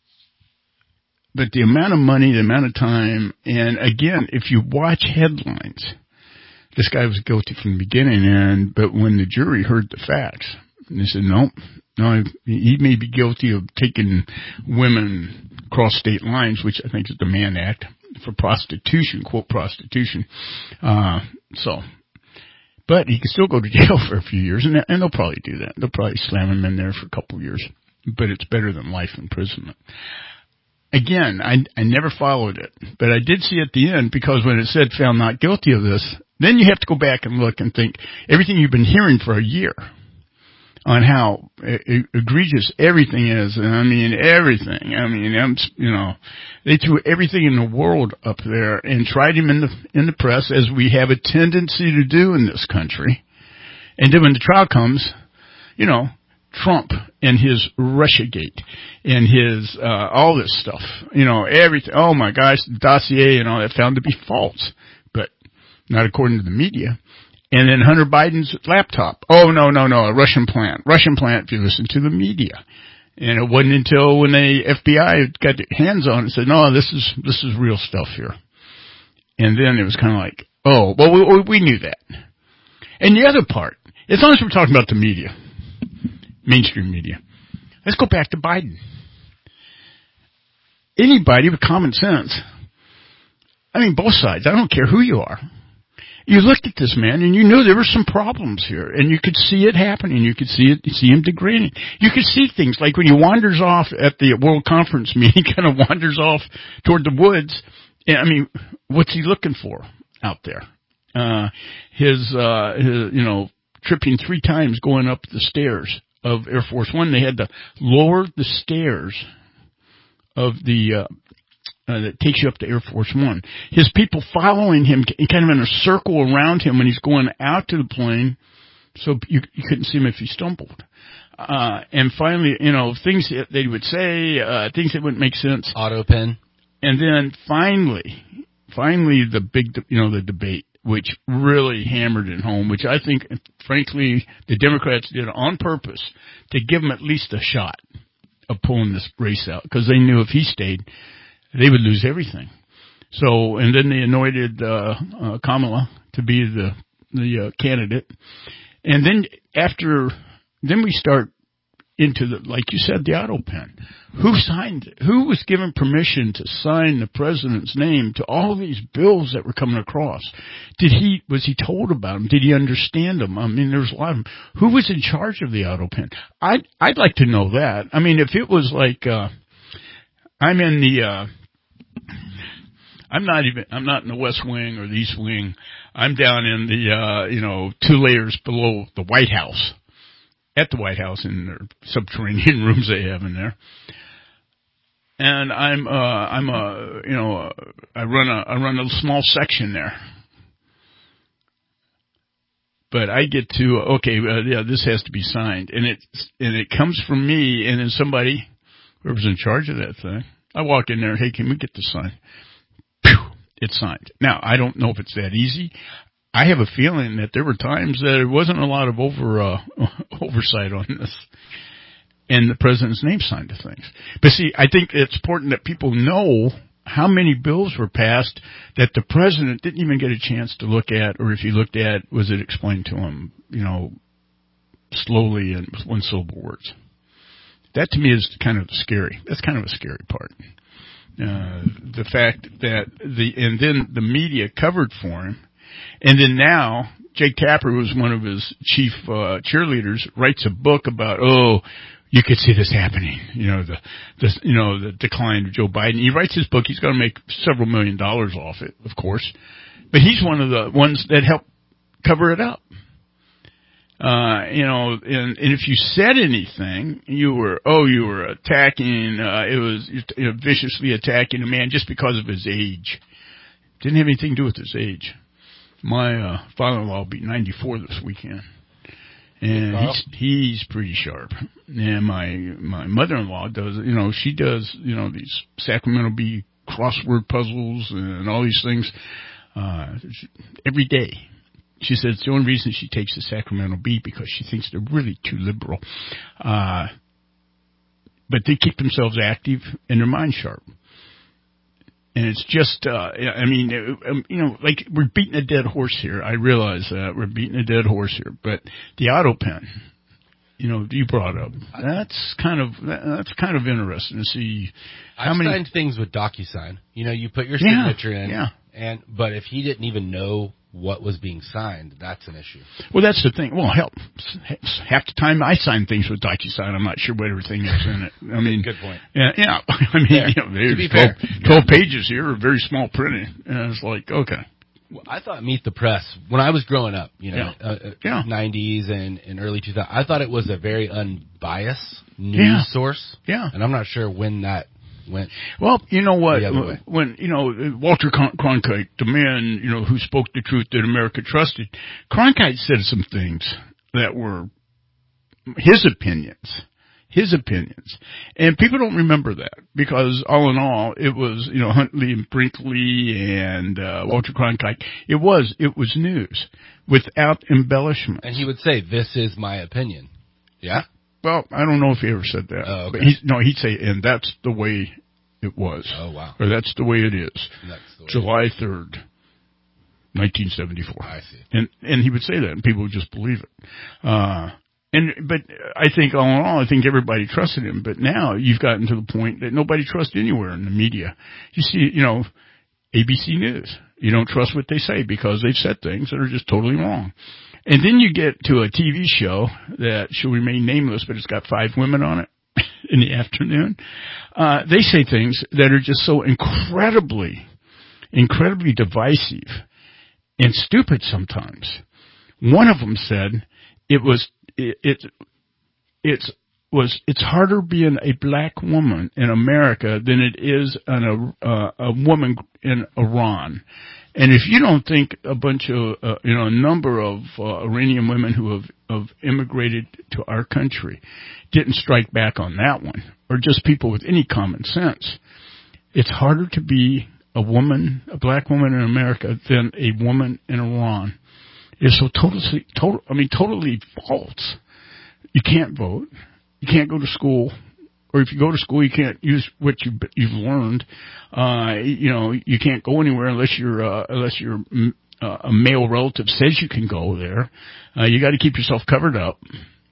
but the amount of money, the amount of time, and again, if you watch headlines, this guy was guilty from the beginning, and, but when the jury heard the facts, they said, no, no, he may be guilty of taking women across state lines, which I think is the Mann Act, for prostitution, quote, prostitution. Uh, so, but he can still go to jail for a few years, and, and they'll probably do that. They'll probably slam him in there for a couple of years, but it's better than life imprisonment. Again, I, I never followed it, but I did see at the end, because when it said found not guilty of this, then you have to go back and look and think everything you've been hearing for a year on how egregious everything is. And I mean, everything. I mean, I'm, you know, they threw everything in the world up there and tried him in the, in the press, as we have a tendency to do in this country. And then when the trial comes, you know, Trump and his Russiagate and his, uh, all this stuff, you know, everything. Oh my gosh, the dossier and all that found to be false, but not according to the media. And then Hunter Biden's laptop. Oh, no, no, no, a Russian plant. Russian plant if you listen to the media. And it wasn't until when the F B I got their hands on it and said, no, this is, this is real stuff here. And then it was kind of like, oh, well, we, we knew that. And the other part, as long as we're talking about the media, mainstream media, let's go back to Biden. Anybody with common sense, I mean, both sides, I don't care who you are. You looked at this man and you knew there were some problems here, and you could see it happening. You could see it, see him degrading. You could see things like when he wanders off at the World Conference meeting, he kind of wanders off toward the woods. And, I mean, what's he looking for out there? Uh, his, uh, his, you know, tripping three times going up the stairs of Air Force One. They had to lower the stairs of the, uh, Uh, that takes you up to Air Force One. His people following him kind of in a circle around him when he's going out to the plane, so you, you couldn't see him if he stumbled. Uh, and finally, you know, things that they would say, uh, things that wouldn't make sense. Auto pen. And then finally, finally the big, you know, the debate, which really hammered it home, which I think, frankly, the Democrats did on purpose to give him at least a shot of pulling this race out, because they knew if he stayed, they would lose everything. So, and then they anointed uh, uh, Kamala to be the the uh, candidate. And then after, then we start into the, like you said, the auto pen. Who signed it? Who was given permission to sign the president's name to all these bills that were coming across? Did he, was he told about them? Did he understand them? I mean, there's a lot of them. Who was in charge of the auto pen? I'd, I'd like to know that. I mean, if it was like, uh, I'm in the, uh, I'm not even, I'm not in the West Wing or the East Wing. I'm down in the, uh, you know, two layers below the White House. At the White House in their subterranean rooms they have in there. And I'm, uh, I'm a, you know, uh, I run a, I run a small section there. But I get to, okay, uh, yeah, this has to be signed. And it, and it comes from me, and then somebody, whoever's in charge of that thing, I walk in there, hey, can we get this signed? Phew, it's signed. Now, I don't know if it's that easy. I have a feeling that there were times that there wasn't a lot of over, uh, oversight on this. And the president's name signed to things. But see, I think it's important that people know how many bills were passed that the president didn't even get a chance to look at, or if he looked at, was it explained to him, you know, slowly and with one syllable words. That to me is kind of scary. That's kind of a scary part. Uh, the fact that the, and then the media covered for him. And then now, Jake Tapper, who's one of his chief uh, cheerleaders, writes a book about, oh, you could see this happening, you know, the, the, you know, the decline of Joe Biden. He writes his book. He's going to make several million dollars off it, of course. But he's one of the ones that helped cover it up. Uh, you know, and, and if you said anything, you were, oh, you were attacking, uh, it was, you know, viciously attacking a man just because of his age. Didn't have anything to do with his age. My uh, father-in-law will be ninety-four this weekend, and he's he's pretty sharp. And my my mother-in-law does, you know, she does, you know, these Sacramento Bee crossword puzzles and all these things uh, every day. She says it's the only reason she takes the Sacramento Bee because she thinks they're really too liberal. Uh, but they keep themselves active and their mind sharp. And it's just, uh, I mean, you know, like we're beating a dead horse here. I realize that we're beating a dead horse here, but the auto pen, you know, you brought up, that's kind of, that's kind of interesting to see how I've many. signed things with DocuSign. You know, you put your Yeah, signature in, yeah. and, but if he didn't even know what was being signed, that's an issue. Well, that's the thing. Well, hell, half the time I sign things with DocuSign, I'm not sure what everything is in it. I mean, good point. Yeah, yeah. I mean, Fair. you know, there's To be twelve, fair. twelve pages here, are very small printing, and it's like, okay. Well, I thought Meet the Press, when I was growing up, you know, Yeah. uh, Yeah. nineties and, and early two thousands, I thought it was a very unbiased news Yeah. source. Yeah. And I'm not sure when that went. Well, you know what? The other way. When, you know, Walter Cron- Cronkite, the man, you know, who spoke the truth that America trusted, Cronkite said some things that were his opinions. His opinions. And people don't remember that because all in all, it was, you know, Huntley and Brinkley and, uh, Walter Cronkite. It was, it was news without embellishment. And he would say, this is my opinion. Yeah? Well, I don't know if he ever said that. Oh, okay. But he's, no, he'd say, and that's the way it was. Oh, wow. Or that's the way it is. That's the way July third, nineteen seventy-four. I see. And, and he would say that and people would just believe it. Uh, and, but I think all in all, I think everybody trusted him. But now you've gotten to the point that nobody trusts anywhere in the media. You see, you know, A B C News. You don't trust what they say because they've said things that are just totally wrong. And then you get to a T V show that shall remain nameless, but it's got five women on it in the afternoon. Uh, they say things that are just so incredibly, incredibly divisive and stupid sometimes. One of them said it was, it, it it's, was, it's harder being a black woman in America than it is an, a, uh, a woman in Iran. And if you don't think a bunch of, uh, you know, a number of uh, Iranian women who have, have immigrated to our country didn't strike back on that one, or just people with any common sense, it's harder to be a woman, a black woman in America than a woman in Iran. It's so totally, total, I mean, totally false. You can't vote. You can't go to school. Or if you go to school, you can't use what you, you've learned. Uh, you know, you can't go anywhere unless you're, uh, unless your uh, a male relative says you can go there. Uh, you got to keep yourself covered up.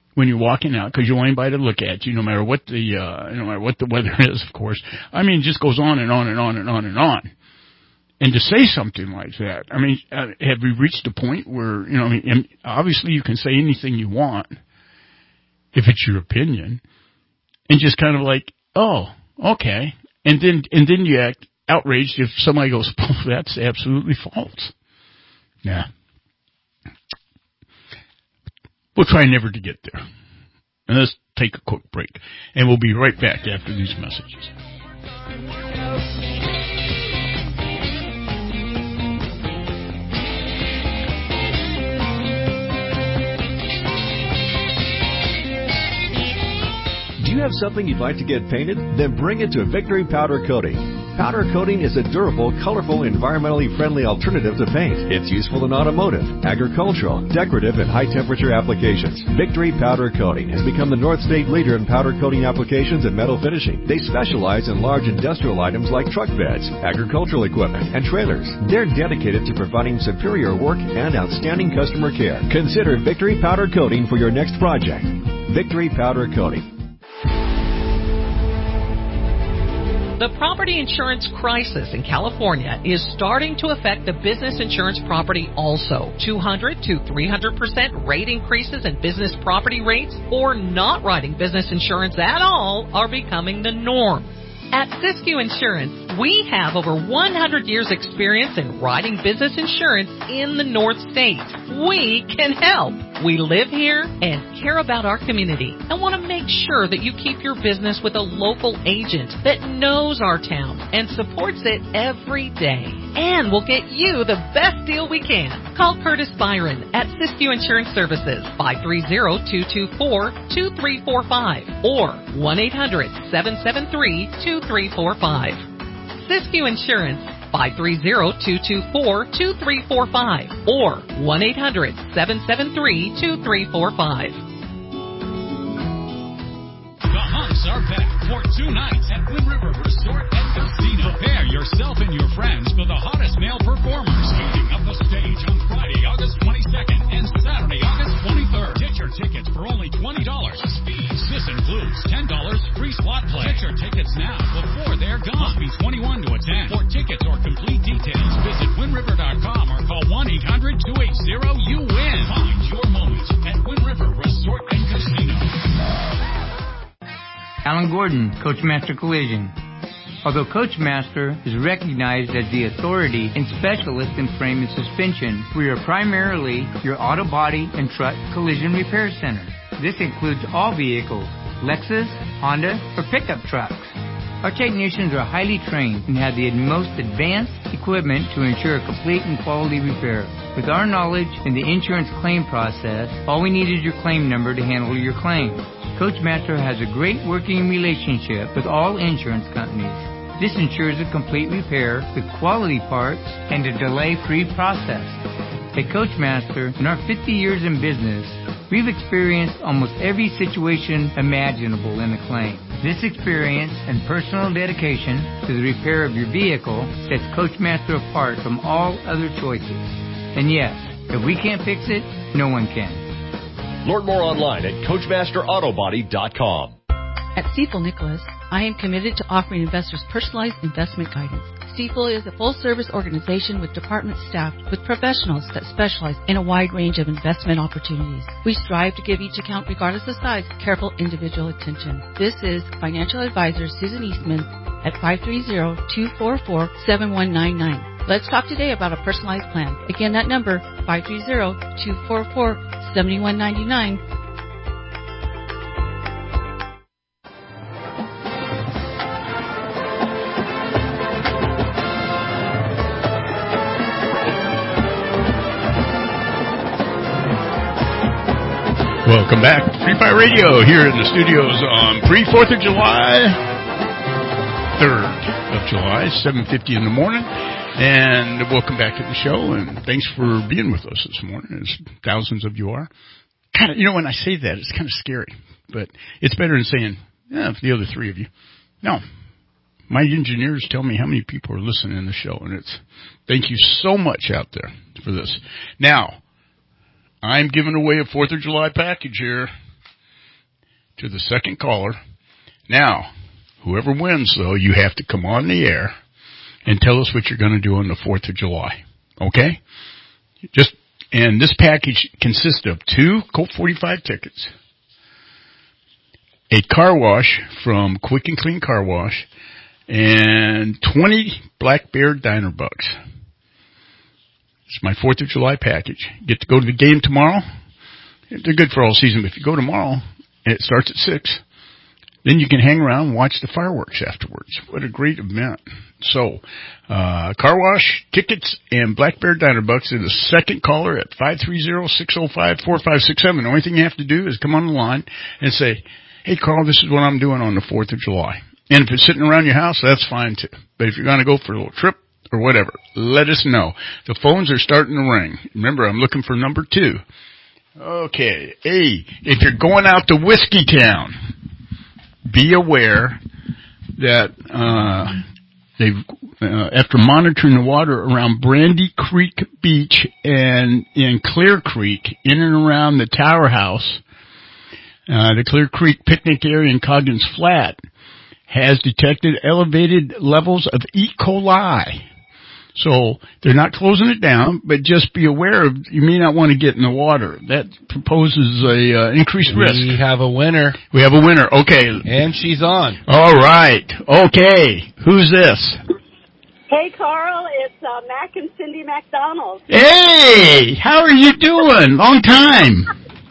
when you're walking out because you want anybody to look at you, no matter what the uh, no matter what the weather is, of course. I mean, it just goes on and on and on and on and on. And to say something like that, I mean, uh, have we reached a point where, you know, I mean, obviously you can say anything you want if it's your opinion, and just kind of like, oh, okay, and then and then you act outraged if somebody goes, oh, that's absolutely false. Yeah. We'll try never to get there. And let's take a quick break. And we'll be right back after these messages. Do you have something you'd like to get painted? Then bring it to Victory Powder Coating. Powder coating is a durable, colorful, environmentally friendly alternative to paint. It's useful in automotive, agricultural, decorative, and high-temperature applications. Victory Powder Coating has become the North State leader in powder coating applications and metal finishing. They specialize in large industrial items like truck beds, agricultural equipment, and trailers. They're dedicated to providing superior work and outstanding customer care. Consider Victory Powder Coating for your next project. Victory Powder Coating. The property insurance crisis in California is starting to affect the business insurance property also. two hundred to three hundred percent rate increases in business property rates or not writing business insurance at all are becoming the norm. At Siskiyou Insurance, we have over one hundred years experience in writing business insurance in the North State. We can help. We live here and care about our community and want to make sure that you keep your business with a local agent that knows our town and supports it every day. And we'll get you the best deal we can. Call Curtis Byron at Siskiyou Insurance Services, five three zero, two two four, two three four five or one eight hundred, seven seven three, two three four five. Siskiyou Insurance, five three zero, two two four, two three four five or one eight hundred, seven seven three, two three four five. The hunts are back for two nights at Wind River Resort and Casino. Prepare yourself and your friends for the hottest male performers. Taking up the stage on Friday, August twenty-second and Saturday, August twenty-third. Get your tickets for only twenty dollars. This includes ten dollars free slot play. Get your tickets now before they're gone. Must be twenty-one to attend. For tickets or complete details, visit wind river dot com or call one eight hundred, two eight zero, you win. Find your moment at Wind River Resort and Casino. Alan Gordon, Coachmaster Collision. Although Coachmaster is recognized as the authority and specialist in frame and suspension, we are primarily your auto body and truck collision repair center. This includes all vehicles, Lexus, Honda, or pickup trucks. Our technicians are highly trained and have the most advanced equipment to ensure a complete and quality repair. With our knowledge in the insurance claim process, all we need is your claim number to handle your claim. Coachmaster has a great working relationship with all insurance companies. This ensures a complete repair with quality parts and a delay-free process. At Coachmaster, in our fifty years in business, we've experienced almost every situation imaginable in a claim. This experience and personal dedication to the repair of your vehicle sets Coachmaster apart from all other choices. And yes, if we can't fix it, no one can. Learn more online at coachmaster auto body dot com. At Stifel Nicholas, I am committed to offering investors personalized investment guidance. Stifel is a full-service organization with department staffed with professionals that specialize in a wide range of investment opportunities. We strive to give each account, regardless of size, careful individual attention. This is financial advisor Susan Eastman at five three zero, two four four, seven one nine nine. Let's talk today about a personalized plan. Again, that number, five three zero, two four four, seven one nine nine. Welcome back to Free Fire Radio here in the studios on pre-fourth of July, third of July, seven fifty in the morning. And welcome back to the show, and thanks for being with us this morning, as thousands of you are. Kind of, you know, when I say that, it's kind of scary, but it's better than saying, yeah, for the other three of you. No. My engineers tell me how many people are listening to the show, and it's thank you so much out there for this. Now, I'm giving away a fourth of July package here. to the second caller. Now, whoever wins, though, you have to come on the air and tell us what you're going to do on the fourth of July. Okay? Just, and this package consists of two Colt forty-five tickets, a car wash from Quick and Clean Car Wash, and twenty Black Bear Diner Bucks. It's my fourth of July package. Get to go to the game tomorrow. They're good for all season, but if you go tomorrow, and it starts at six, then you can hang around and watch the fireworks afterwards. What a great event. So, uh, car wash, tickets, and Black Bear Diner Bucks are the second caller at five three zero, six zero five, four five six seven. The only thing you have to do is come on the line and say, hey, Carl, this is what I'm doing on the fourth of July. And if it's sitting around your house, that's fine, too. But if you're going to go for a little trip or whatever, let us know. The phones are starting to ring. Remember, I'm looking for number two. Okay. Hey, if you're going out to Whiskey Town, be aware that uh, they've, uh, after monitoring the water around Brandy Creek Beach and in Clear Creek, in and around the Tower House, uh, the Clear Creek picnic area in Coggins Flat, has detected elevated levels of E. coli. So they're not closing it down, but just be aware of, you may not want to get in the water. That proposes a uh, increased risk. We have a winner. We have a winner. Okay. And she's on. All right. Okay. Who's this? Hey, Carl. It's uh, Mac and Cindy McDonald. Hey! How are you doing? Long time.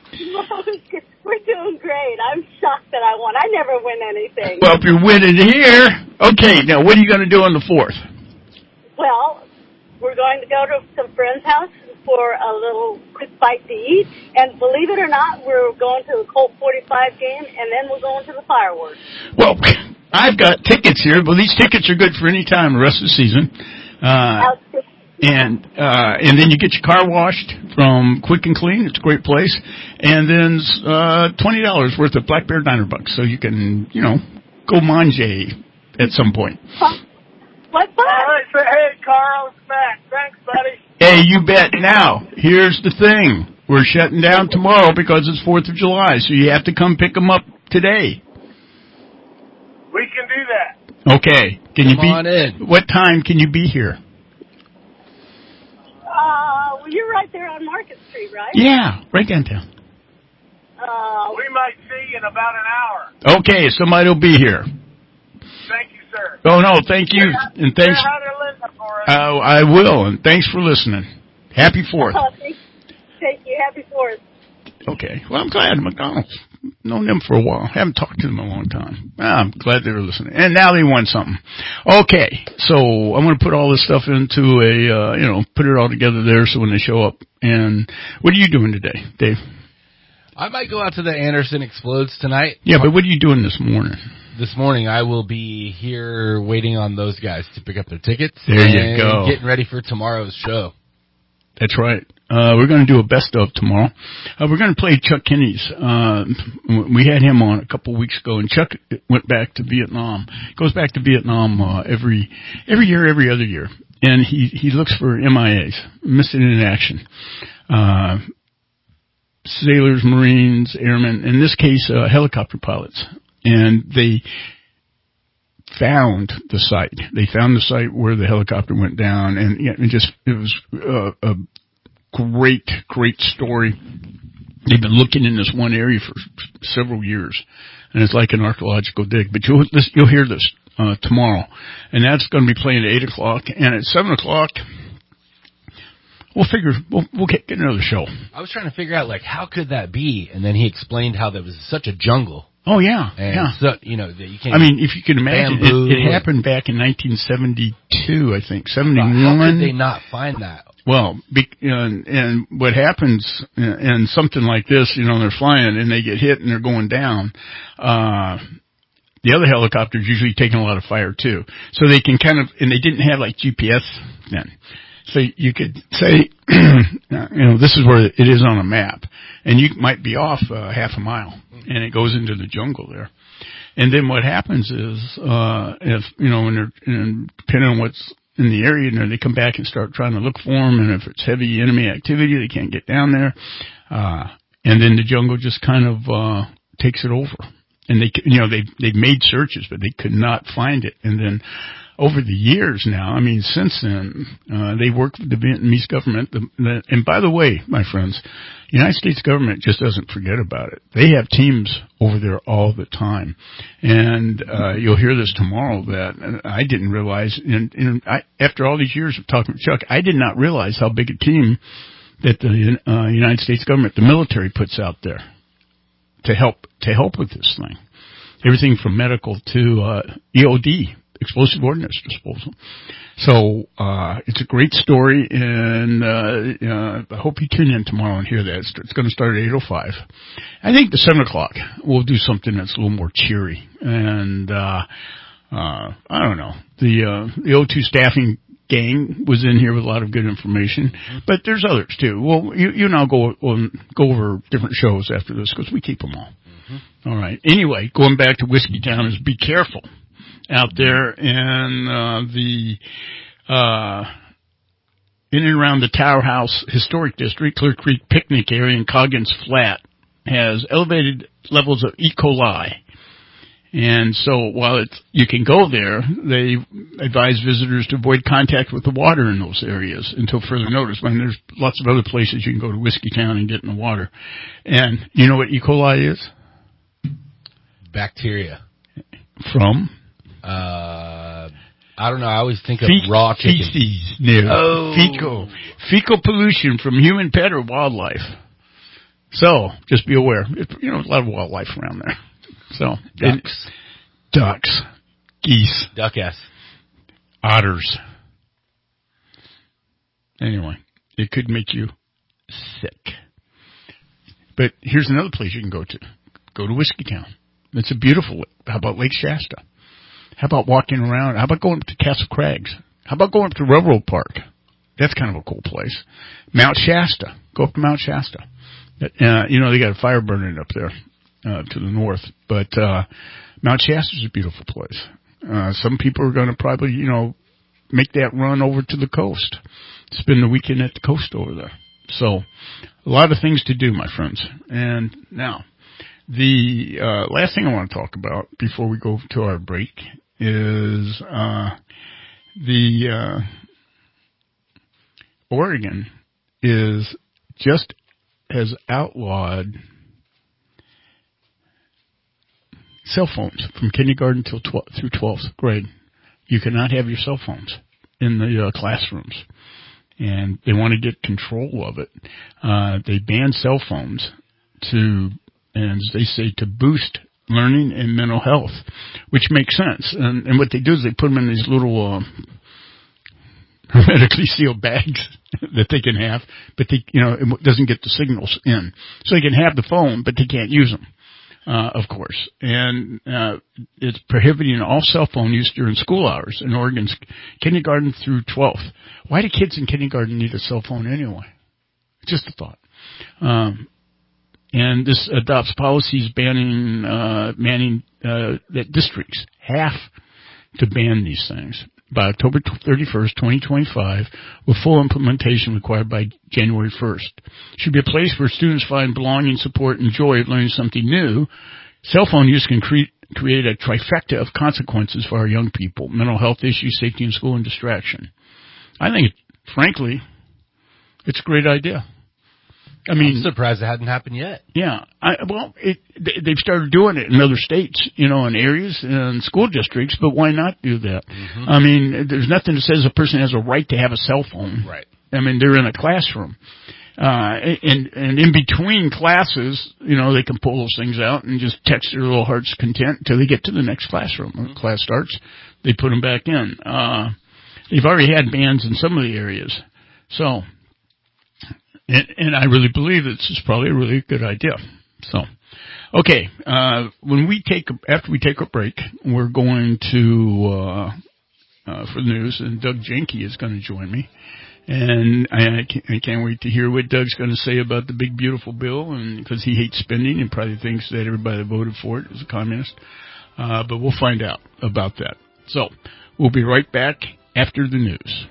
We're doing great. I'm shocked that I won. I never win anything. Well, if you're winning here. Okay. Now, what are you going to do on the fourth? Well, we're going to go to some friend's house for a little quick bite to eat. And believe it or not, we're going to the Colt forty-five game, and then we're going to the fireworks. Well, I've got tickets here. Well, these tickets are good for any time the rest of the season. Uh, and uh, and then you get your car washed from Quick and Clean. It's a great place. And then uh, twenty dollars worth of Black Bear Diner Bucks. So you can, you know, go manger at some point. What fun? All right, so, hey, Carl, it's Mac. Thanks, buddy. Hey, you bet. Now, here's the thing. We're shutting down tomorrow because it's fourth of July, so you have to come pick them up today. We can do that. Okay. Can Come you be, on in. What time can you be here? Uh, well, you're right there on Market Street, right? Yeah, right downtown. Uh, we might see you in about an hour. Okay, somebody will be here. Thank you, sir. Oh, no, thank you. And thanks. Say hi to Linda for us. Uh, I will, and thanks for listening. Happy fourth. Uh, thank, thank you. Happy fourth. Okay. Well, I'm glad. McDonald's. Known them for a while. Haven't talked to them in a long time. I'm glad they were listening. And now they won something. Okay. So I'm going to put all this stuff into a, uh, you know, put it all together there so when they show up. And what are you doing today, Dave? I might go out to the Anderson Explodes tonight. Yeah, but what are you doing this morning? This morning I will be here waiting on those guys to pick up their tickets. There and you go. Getting ready for tomorrow's show. That's right. Uh, we're going to do a best of tomorrow. Uh, we're going to play Chuck Kinney's. Uh, we had him on a couple of weeks ago, and Chuck went back to Vietnam. Goes back to Vietnam uh, every every year, every other year, and he he looks for M I As, missing in action, uh, sailors, Marines, airmen. In this case, uh, helicopter pilots, and they found the site. They found the site where the helicopter went down, and yeah, it just it was uh, a great, great story. They've been looking in this one area for several years, and it's like an archaeological dig. But you'll you'll hear this uh, tomorrow, and that's going to be playing at eight o'clock, and at seven o'clock. We'll figure, we'll, we'll get another show. I was trying to figure out, like, how could that be? And then he explained how there was such a jungle. Oh, yeah, and yeah. So, you know, that you can't. I mean, if you can imagine, it, it happened back in nineteen seventy-two, I think, seventy-one. How could they not find that? Well, be, and, and what happens in something like this, you know, they're flying and they get hit and they're going down, uh, the other helicopters usually taking a lot of fire, too. So they can kind of, and they didn't have, like, G P S then. So you could say, you know, this is where it is on a map, and you might be off uh, half a mile, and it goes into the jungle there. And then what happens is, uh, if, you know, when they're, and depending on what's in the area, you know, they come back and start trying to look for them, and if it's heavy enemy activity, they can't get down there. Uh, and then the jungle just kind of, uh, takes it over. And they, you know, they they made searches, but they could not find it. And then over the years now, I mean, since then, uh, they work with the Vietnamese government. The, the, and by the way, my friends, the United States government just doesn't forget about it. They have teams over there all the time. And uh, you'll hear this tomorrow that I didn't realize, and, and I, after all these years of talking with Chuck, I did not realize how big a team that the uh, United States government, the military, puts out there to help to help with this thing. Everything from medical to uh, E O D, explosive ordnance disposal. So uh it's a great story, and uh, uh I hope you tune in tomorrow and hear that. It's, it's going to start at eight oh five. I think the seven o'clock we'll do something that's a little more cheery. And uh uh I don't know. The uh the O two staffing gang was in here with a lot of good information, mm-hmm. but there's others too. Well, you you and I'll go we'll go over different shows after this because we keep them all. Mm-hmm. All right. Anyway, going back to Whiskey Town is be careful out there, and uh, the uh, in and around the Tower House Historic District, Clear Creek Picnic Area, and Coggins Flat has elevated levels of E. coli. And so while it's, you can go there, they advise visitors to avoid contact with the water in those areas until further notice. I mean, there's lots of other places you can go to Whiskey Town and get in the water. And you know what E. coli is? Bacteria. From? Uh, I don't know. I always think of Fe- raw chicken. Feces. No. Oh. Fecal. Fecal pollution from human, pet, or wildlife. So, just be aware. It, you know, a lot of wildlife around there. So, ducks. It, ducks. Geese. Duck ass. Otters. Anyway, it could make you sick. But here's another place you can go to. Go to Whiskey Town. It's a beautiful, how about Lake Shasta? How about walking around? How about going up to Castle Crags? How about going up to Railroad Park? That's kind of a cool place. Mount Shasta. Go up to Mount Shasta. Uh, you know, they got a fire burning up there uh, to the north. But uh, Mount Shasta is a beautiful place. Uh, some people are going to probably, you know, make that run over to the coast. Spend the weekend at the coast over there. So a lot of things to do, my friends. And now, the uh, last thing I want to talk about before we go to our break is uh, the uh, Oregon is just has outlawed cell phones from kindergarten till twelve, through twelfth grade. You cannot have your cell phones in the uh, classrooms, and they want to get control of it. Uh, they ban cell phones to, and as they say, to boost learning and mental health, which makes sense. And, and what they do is they put them in these little uh, hermetically sealed bags that they can have, but they, you know, it doesn't get the signals in. So they can have the phone, but they can't use them, uh, of course. And uh, it's prohibiting all cell phone use during school hours in Oregon's kindergarten through twelfth. Why do kids in kindergarten need a cell phone anyway? Just a thought. Um, and this adopts policies banning, uh, banning uh, that districts have to ban these things by October thirty-first, twenty twenty-five, with full implementation required by January first. It should be a place where students find belonging, support, and joy of learning something new. Cell phone use can create create a trifecta of consequences for our young people: mental health issues, safety in school, and distraction. I think, frankly, it's a great idea. I mean, I'm surprised it hadn't happened yet. Yeah. I, well, it, they've started doing it in other states, you know, in areas and school districts, but why not do that? Mm-hmm. I mean, there's nothing that says a person has a right to have a cell phone. Right. I mean, they're in a classroom. Uh, and, and in between classes, you know, they can pull those things out and just text their little heart's content until they get to the next classroom. When mm-hmm. class starts, they put them back in. Uh, they've already had bans in some of the areas. So, And, and I really believe this is probably a really good idea. So, okay, uh, when we take, after we take a break, we're going to, uh, uh, for the news, and Doug Jenke is going to join me. And I, I, can't, I can't wait to hear what Doug's going to say about the big, beautiful bill, and because he hates spending and probably thinks that everybody that voted for it is a communist. Uh, but we'll find out about that. So, we'll be right back after the news.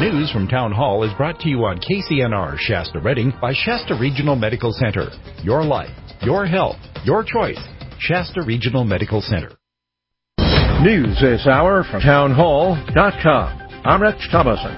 news from Town Hall is brought to you on K C N R Shasta Redding by Shasta Regional Medical Center. Your life, your health, your choice. Shasta Regional Medical Center. News this hour from town hall dot com. I'm Rich Thomason.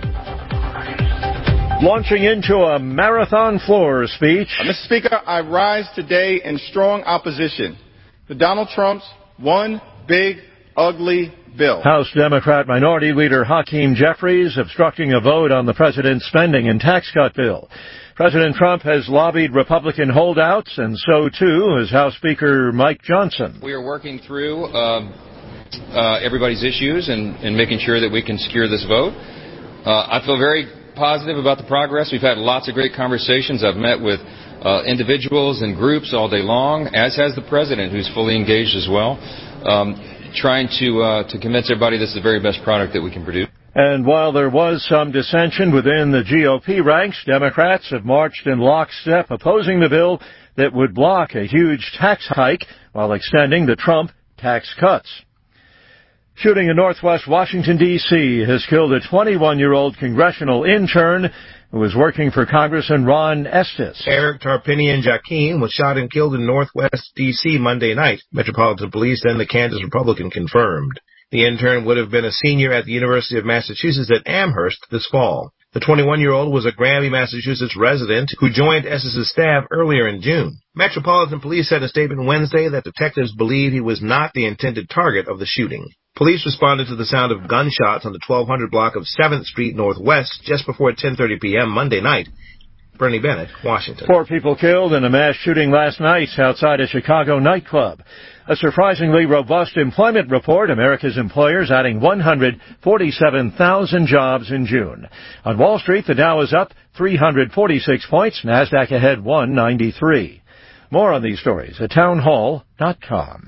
Launching into a marathon floor speech. Uh, Mister Speaker, I rise today in strong opposition to Donald Trump's one big, ugly bill. House Democrat Minority Leader Hakeem Jeffries obstructing a vote on the president's spending and tax cut bill. President Trump has lobbied Republican holdouts, and so too has House Speaker Mike Johnson. We are working through uh, uh, everybody's issues and, and making sure that we can secure this vote. Uh, I feel very positive about the progress. We've had lots of great conversations. I've met with uh, individuals and groups all day long, as has the president, who's fully engaged as well. Um, trying to uh, to convince everybody this is the very best product that we can produce. And while there was some dissension within the G O P ranks, Democrats have marched in lockstep opposing the bill that would block a huge tax hike while extending the Trump tax cuts. Shooting in northwest Washington, D C has killed a twenty-one-year-old congressional intern who was working for Congressman Ron Estes. Eric Tarpinian Jaquin was shot and killed in northwest D C Monday night. Metropolitan Police and the Kansas Republican confirmed. The intern would have been a senior at the University of Massachusetts at Amherst this fall. The twenty-one-year-old was a Granby, Massachusetts resident who joined Estes' staff earlier in June. Metropolitan Police said in a statement Wednesday that detectives believe he was not the intended target of the shooting. Police responded to the sound of gunshots on the twelve hundred block of seventh Street Northwest just before ten thirty p.m. Monday night. Bernie Bennett, Washington. Four people killed in a mass shooting last night outside a Chicago nightclub. A surprisingly robust employment report, America's employers adding one hundred forty-seven thousand jobs in June. On Wall Street, the Dow is up three hundred forty-six points, NASDAQ ahead one ninety-three. More on these stories at town hall dot com.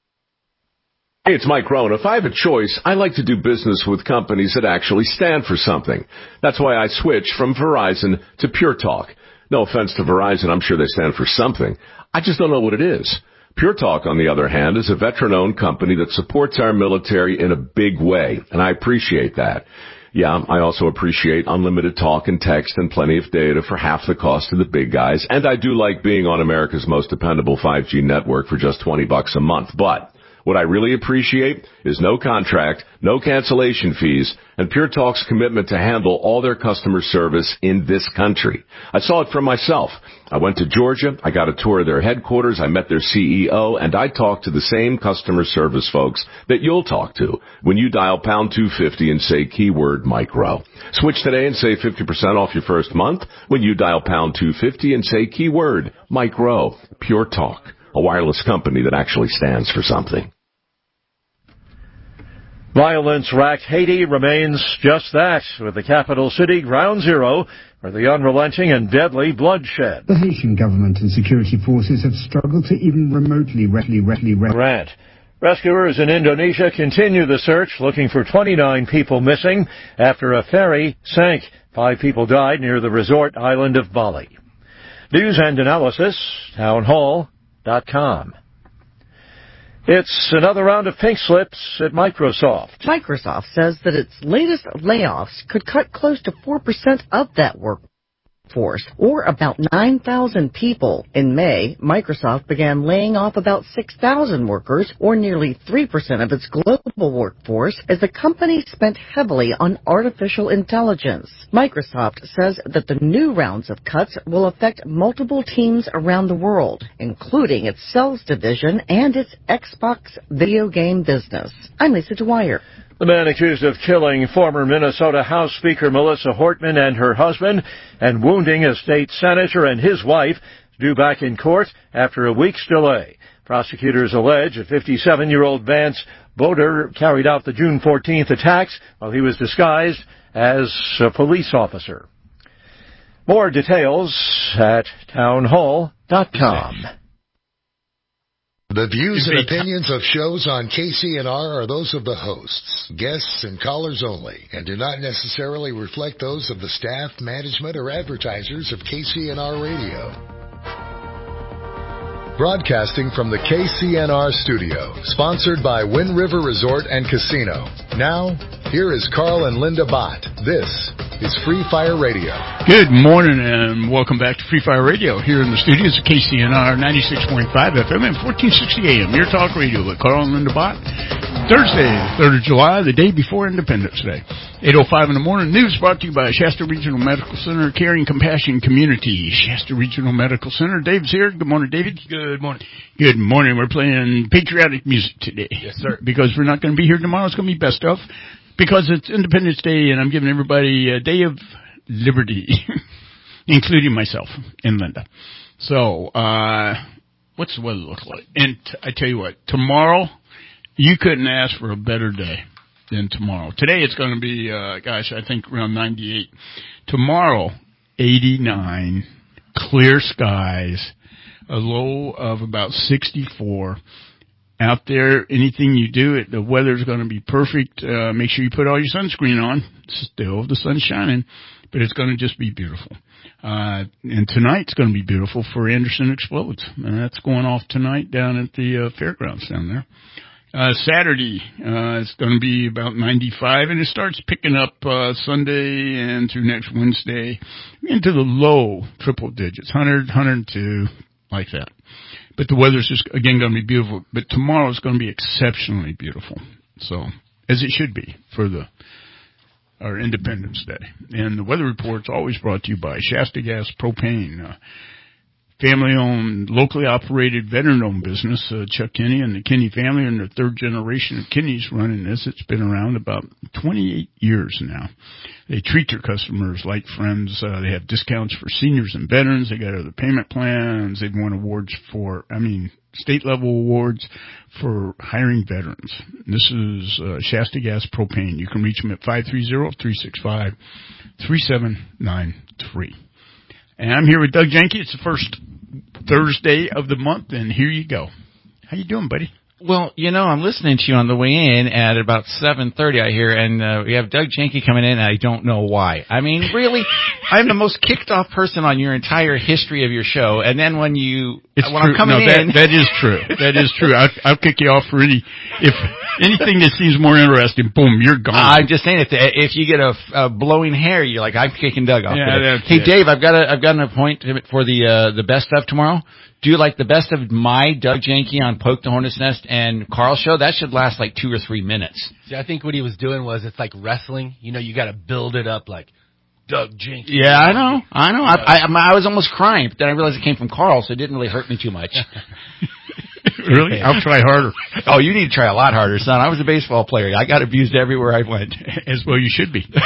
Hey, it's Mike Rohn. If I have a choice, I like to do business with companies that actually stand for something. That's why I switched from Verizon to Pure Talk. No offense to Verizon, I'm sure they stand for something. I just don't know what it is. Pure Talk, on the other hand, is a veteran-owned company that supports our military in a big way, and I appreciate that. Yeah, I also appreciate unlimited talk and text and plenty of data for half the cost of the big guys, and I do like being on America's most dependable five G network for just twenty bucks a month, but what I really appreciate is no contract, no cancellation fees, and Pure Talk's commitment to handle all their customer service in this country. I saw it for myself. I went to Georgia, I got a tour of their headquarters, I met their C E O, and I talked to the same customer service folks that you'll talk to when you dial pound two fifty and say keyword micro. Switch today and save fifty percent off your first month when you dial pound two fifty and say keyword micro. Pure Talk, a wireless company that actually stands for something. Violence-racked Haiti remains just that, with the capital city ground zero for the unrelenting and deadly bloodshed. The Haitian government and security forces have struggled to even remotely, remotely, remotely... Grant. Rescuers in Indonesia continue the search, looking for twenty-nine people missing after a ferry sank. Five people died near the resort island of Bali. News and analysis, town hall dot com. It's another round of pink slips at Microsoft. Microsoft says that its latest layoffs could cut close to four percent of that workforce, or about nine thousand people. In May, Microsoft began laying off about six thousand workers, or nearly three percent of its global workforce, as the company spent heavily on artificial intelligence. Microsoft says that the new rounds of cuts will affect multiple teams around the world, including its sales division and its Xbox video game business. I'm Lisa Dwyer. The man accused of killing former Minnesota House Speaker Melissa Hortman and her husband and wounding a state senator and his wife is due back in court after a week's delay. Prosecutors allege that fifty-seven-year-old Vance Boder carried out the June fourteenth attacks while he was disguised as a police officer. More details at town hall dot com. The views and opinions of shows on K C N R are those of the hosts, guests, and callers only, and do not necessarily reflect those of the staff, management, or advertisers of K C N R Radio. Broadcasting from the K C N R studio, sponsored by Wind River Resort and Casino. Now, here is Carl and Linda Bott. This is Free Fire Radio. Good morning and welcome back to Free Fire Radio here in the studios of K C N R ninety-six point five F M and fourteen sixty A M. Your talk radio with Carl and Linda Bott. Thursday, third of July, the day before Independence Day. eight oh five in the morning. News brought to you by Shasta Regional Medical Center, Caring Compassion Community. Shasta Regional Medical Center. Dave's here. Good morning, David. Good morning. Good morning. We're playing patriotic music today. Yes, sir. Because we're not going to be here tomorrow. It's going to be best of. Because it's Independence Day and I'm giving everybody a day of liberty, including myself and Linda. So, uh, what's the weather look like? And t- I tell you what, tomorrow, you couldn't ask for a better day than tomorrow. Today it's going to be, uh, gosh, I think around ninety-eight. Tomorrow, eighty-nine, clear skies, a low of about sixty-four. Out there, anything you do, it, the weather's going to be perfect. Uh, make sure you put all your sunscreen on. Still, the sun's shining, but it's going to just be beautiful. Uh, and tonight's going to be beautiful for Anderson Explodes. And that's going off tonight down at the uh, fairgrounds down there. Uh, Saturday, uh, it's going to be about ninety-five, and it starts picking up, uh, Sunday and through next Wednesday into the low triple digits, one hundred, one hundred two, like that. But the weather's just, again, going to be beautiful. But tomorrow's going to be exceptionally beautiful. So, as it should be for the our Independence Day. And the weather report's always brought to you by Shasta Gas Propane, uh, family-owned, locally operated, veteran-owned business. Uh, Chuck Kinney and the Kinney family and their third generation of Kinney's running this. It's been around about twenty-eight years now. They treat their customers like friends. Uh, they have discounts for seniors and veterans. They got other payment plans. They've won awards for, I mean, state-level awards for hiring veterans. This is uh, Shasta Gas Propane. You can reach them at five three zero, three six five, three seven nine three. And I'm here with Doug Janke. It's the first Thursday of the month, and here you go. How you doing, buddy? Well, you know, I'm listening to you on the way in at about seven thirty, I hear, and uh, we have Doug Janke coming in, and I don't know why. I mean, really, I'm the most kicked-off person on your entire history of your show, and then when you, it's when true. I'm coming no, in... That, that is true. That is true. I'll, I'll kick you off for any... If anything that seems more interesting, boom, you're gone. I'm just saying, if, if you get a, a blowing hair, you're like, I'm kicking Doug off. Yeah, that's hey, it. Dave, I've got a, I've got an appointment for the uh, the best of tomorrow. Do you like the best of my Doug Janke on Poke the Hornet's Nest and Carl show? That should last like two or three minutes. See, I think what he was doing was it's like wrestling. You know, you got to build it up like Doug Janke. Yeah, I know. I know. I, I, I was almost crying, but then I realized it came from Carl, so it didn't really hurt me too much. Really? I'll try harder. Oh, you need to try a lot harder, son. I was a baseball player. I got abused everywhere I went. As well you should be.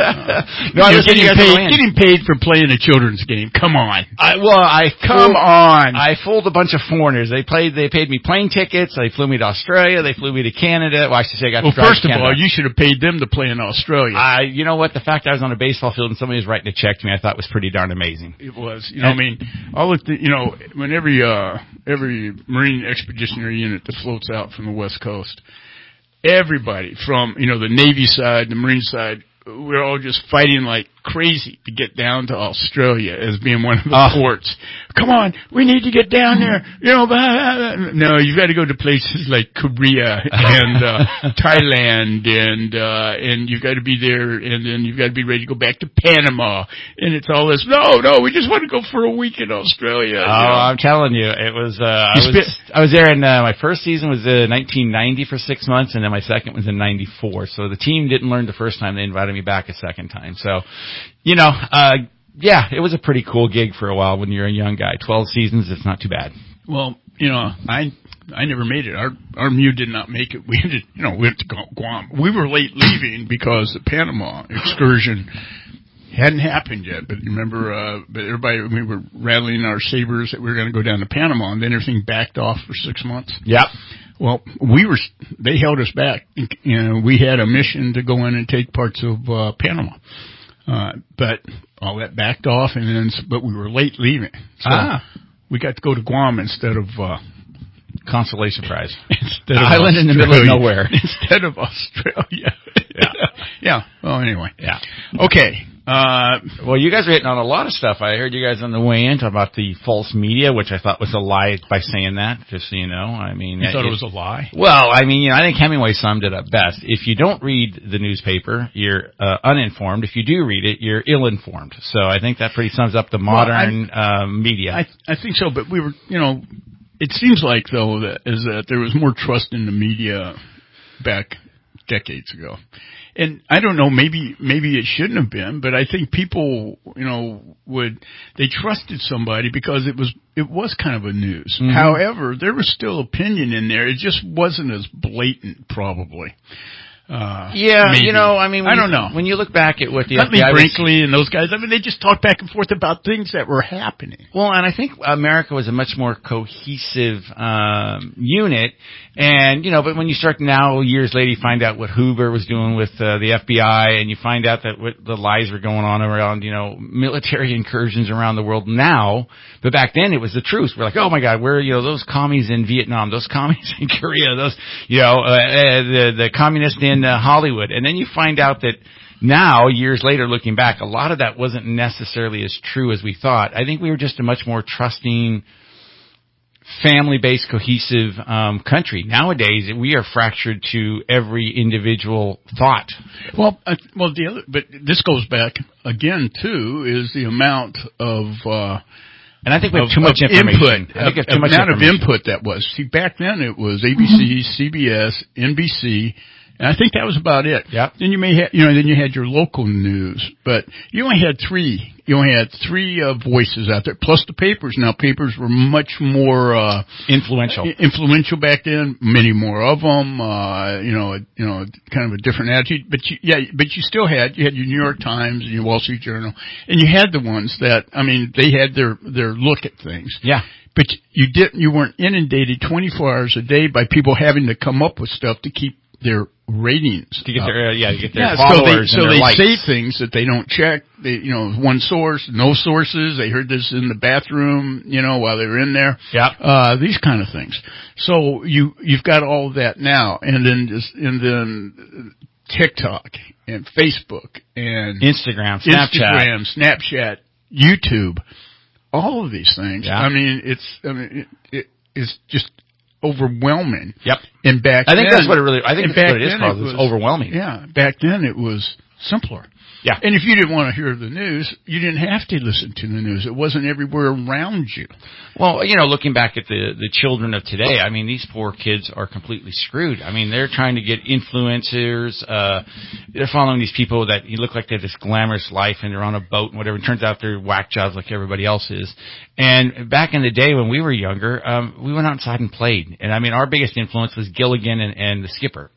no, I You're was getting you paid, getting paid for playing a children's game. Come on. I, well, I Come fooled, on. I fooled a bunch of foreigners. They played. They paid me plane tickets. They flew me to Australia. They flew me to Canada. Well, I should say I got well, to drive first to of Canada. all, you should have paid them to play in Australia. I, you know what? The fact I was on a baseball field and somebody was writing a check to me, I thought was pretty darn amazing. It was. You know, I mean, all of the, you know, when every uh, every Marine Expeditionary Unit that floats out from the West Coast, everybody from, you know, the Navy side, the Marine side, we're all just fighting like crazy to get down to Australia as being one of the uh, ports. Come on, we need to get down there. You know, blah, blah, blah. No, you've got to go to places like Korea and uh, Thailand, and uh, and you've got to be there, and then you've got to be ready to go back to Panama, and it's all this. No, no, we just want to go for a week in Australia. Oh, you know? I'm telling you, it was. Uh, I You was. spit- I was there, and uh, my first season was uh, nineteen ninety for six months, and then my second was in ninety-four. So the team didn't learn the first time; they invited me back a second time. So, you know, uh, yeah, it was a pretty cool gig for a while when you're a young guy. Twelve seasons, it's not too bad. Well, you know, I I never made it. Our our M U did not make it. We ended, you know, we went to Guam. We were late leaving because the Panama excursion hadn't happened yet. But remember, uh, but everybody, we were rattling our sabers that we were going to go down to Panama, and then everything backed off for six months. Yep. Well, we were, they held us back. You know, we had a mission to go in and take parts of uh, Panama. Uh, but all that backed off, and then, but we were late leaving. So ah. we got to go to Guam instead of, uh, Consolation prize. Instead An of island Australia. in the middle of nowhere. Instead of Australia. Yeah. Yeah. Well, anyway. Yeah. Okay. Uh, well, you guys are hitting on a lot of stuff. I heard you guys on the way in talk about the false media, which I thought was a lie by saying that, just so you know. I mean, you thought it, it was a lie? Well, I mean, you know, I think Hemingway summed it up best. If you don't read the newspaper, you're uh, uninformed. If you do read it, you're ill-informed. So I think that pretty sums up the modern well, I, uh, media. I, I think so, but we were, you know, it seems like, though, that is that there was more trust in the media back decades ago. And I don't know, maybe maybe it shouldn't have been, but I think people, you know, would they trusted somebody because it was it was kind of a news. Mm-hmm. However, there was still opinion in there. It just wasn't as blatant, probably. Uh, yeah, maybe. you know, I mean, I you, don't know. When you look back at what the Huntley F B I Brinkley and those guys, I mean, they just talked back and forth about things that were happening. Well, and I think America was a much more cohesive um, unit. And, you know, but when you start now, years later, you find out what Hoover was doing with uh, the F B I, and you find out that what the lies were going on around, you know, military incursions around the world now. But back then, it was the truth. We're like, oh, my God, we're, you know, those commies in Vietnam, those commies in Korea, those, you know, uh, uh, the, the communists in uh, Hollywood. And then you find out that now, years later, looking back, a lot of that wasn't necessarily as true as we thought. I think we were just a much more trusting, family-based, cohesive um, country. Nowadays, we are fractured to every individual thought. Well, uh, well, the other, but this goes back again too is the amount of. Uh, And I think we have of, too much information. Input, I think we have too of, much amount of information. input that was. See, back then it was A B C, C B S, N B C, and I think that was about it. Yep. Then you may have, you know, then you had your local news, but you only had three. You only had three uh, voices out there, plus the papers. Now, papers were much more uh, influential. Influential back then. Many more of them. Uh, you know, you know, kind of a different attitude. But you, yeah, but you still had you had your New York Times and your Wall Street Journal, and you had the ones that I mean, they had their their look at things. Yeah. But you didn't. You weren't inundated twenty-four hours a day by people having to come up with stuff to keep their ratings to get their uh, yeah to get their yeah, followers so they, so and their they likes. say things that they don't check. They, you know, one source, no sources. They heard this in the bathroom, you know, while they were in there. Yeah, uh, these kind of things. So you you've got all of that now, and then just and then TikTok and Facebook and Instagram, Snapchat, Instagram, Snapchat, YouTube, all of these things. Yeah. I mean, it's I mean it, it it's just overwhelming. Yep. And back I think then, that's what it really, I think that's what it is called. It was It's overwhelming. Yeah. Back then it was simpler. Yeah. And if you didn't want to hear the news, you didn't have to listen to the news. It wasn't everywhere around you. Well, you know, looking back at the, the children of today, I mean, these poor kids are completely screwed. I mean, they're trying to get influencers. Uh, they're following these people that you look like they have this glamorous life and they're on a boat and whatever. It turns out they're whack jobs like everybody else is. And back in the day when we were younger, um, we went outside and played. And I mean, our biggest influence was Gilligan and, and the Skipper.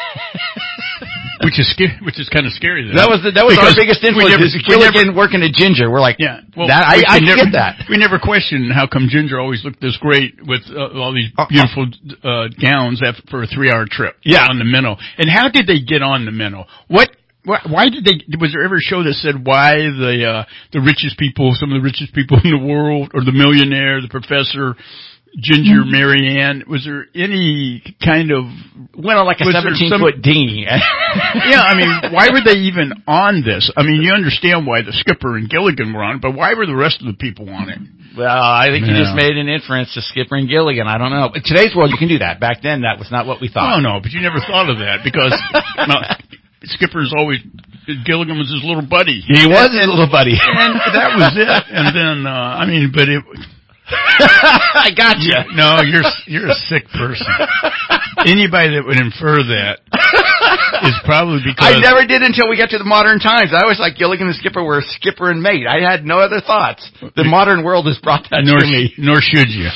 Which is scary, which is kind of scary. Though. That was the, that was our biggest influence. Never, is Gilligan never, working at Ginger. We're like, yeah, well, that, I, I never, get that. We never questioned how come Ginger always looked this great with uh, all these beautiful uh, gowns after, for a three-hour trip. Yeah, on the Minnow. And how did they get on the Minnow? What? Why did they? Was there ever a show that said why the uh, the richest people, some of the richest people in the world, or the millionaire, the professor? Ginger, Marianne, was there any kind of... Well, like a seventeen-foot dinghy. Yeah, I mean, why were they even on this? I mean, you understand why the Skipper and Gilligan were on it, but why were the rest of the people on it? Well, I think yeah. you just made an inference to Skipper and Gilligan. I don't know. In today's world, you can do that. Back then, that was not what we thought. Oh, no, but you never thought of that because no, Skipper's always... Gilligan was his little buddy. He was his little buddy. And that was it. And then, uh, I mean, but it... I got you. No, you're you're a sick person. Anybody that would infer that is probably because I never did until we got to the modern times. I always like Gilligan and Skipper were skipper and mate. I had no other thoughts. The modern world has brought that nor, to me. Nor should you.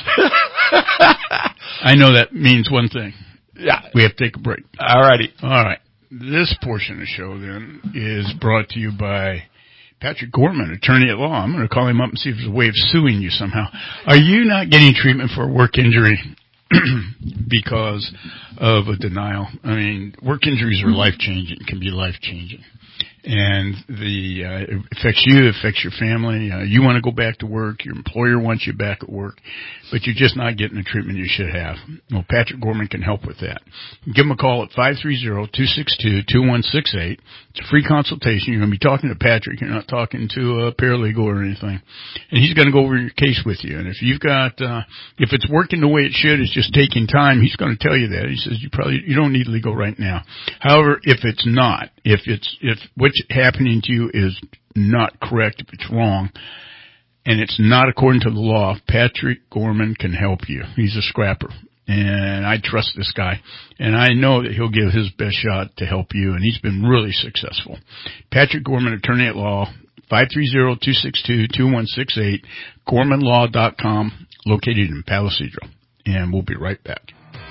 I know that means one thing. Yeah, we have to take a break. All righty. All right. This portion of the show then is brought to you by Patrick Gorman, attorney at law. I'm going to call him up and see if there's a way of suing you somehow. Are you not getting treatment for a work injury because of a denial? I mean, work injuries are life-changing, can be life-changing. And the uh, it affects you, it affects your family. Uh, you want to go back to work. Your employer wants you back at work. but you're just not getting the treatment you should have. Well, Patrick Gorman can help with that. Give him a call at five three zero, two six two, two one six eight. It's a free consultation. You're going to be talking to Patrick. You're not talking to a paralegal or anything. And he's going to go over your case with you. And if you've got, uh, if it's working the way it should, it's just taking time, he's going to tell you that. He says you probably, you don't need legal right now. However, if it's not, if it's, if what's happening to you is not correct, if it's wrong, and it's not according to the law, Patrick Gorman can help you. He's a scrapper. And I trust this guy. And I know that he'll give his best shot to help you. And he's been really successful. Patrick Gorman, attorney at law, five three zero, two six two, two one six eight, gorman law dot com, located in Palo Cedro. And we'll be right back.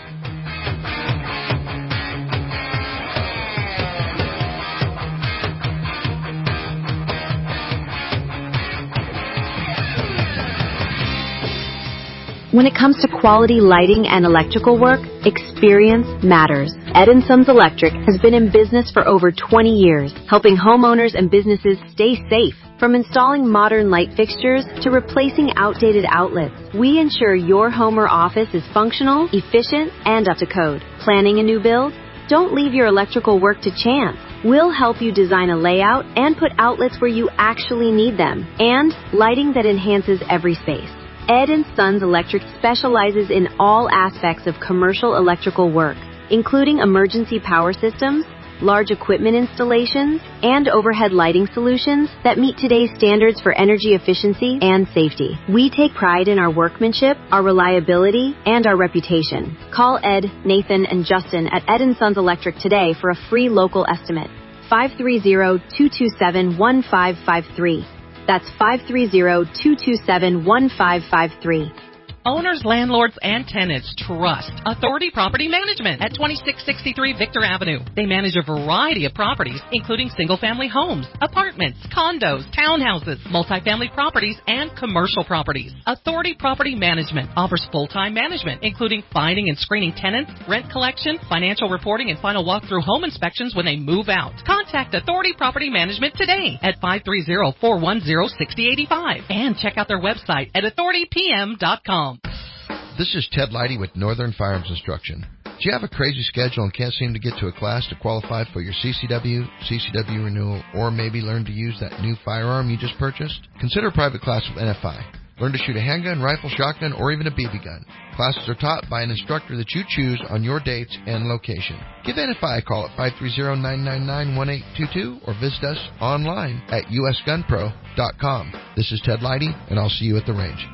When it comes to quality lighting and electrical work, experience matters. Ed and Sons Electric has been in business for over twenty years, helping homeowners and businesses stay safe. From installing modern light fixtures to replacing outdated outlets, we ensure your home or office is functional, efficient, and up to code. Planning a new build? Don't leave your electrical work to chance. We'll help you design a layout and put outlets where you actually need them, and lighting that enhances every space. Ed and Sons Electric specializes in all aspects of commercial electrical work, including emergency power systems, large equipment installations, and overhead lighting solutions that meet today's standards for energy efficiency and safety. We take pride in our workmanship, our reliability, and our reputation. Call Ed, Nathan, and Justin at Ed and Sons Electric today for a free local estimate. five three zero, two two seven, one five five three. That's five three zero, two two seven, one five five three. Owners, landlords, and tenants trust Authority Property Management at twenty-six sixty-three Victor Avenue. They manage a variety of properties, including single-family homes, apartments, condos, townhouses, multifamily properties, and commercial properties. Authority Property Management offers full-time management, including finding and screening tenants, rent collection, financial reporting, and final walkthrough home inspections when they move out. Contact Authority Property Management today at five three zero, four one zero, six zero eight five and check out their website at authority p m dot com. This is Ted Leidy with Northern Firearms Instruction. Do you have a crazy schedule and can't seem to get to a class to qualify for your C C W, C C W renewal, or maybe learn to use that new firearm you just purchased? Consider a private class with N F I. Learn to shoot a handgun, rifle, shotgun, or even a B B gun. Classes are taught by an instructor that you choose on your dates and location. Give N F I a call at five three zero, nine nine nine, one eight two two or visit us online at u s gun pro dot com. This is Ted Leidy, and I'll see you at the range.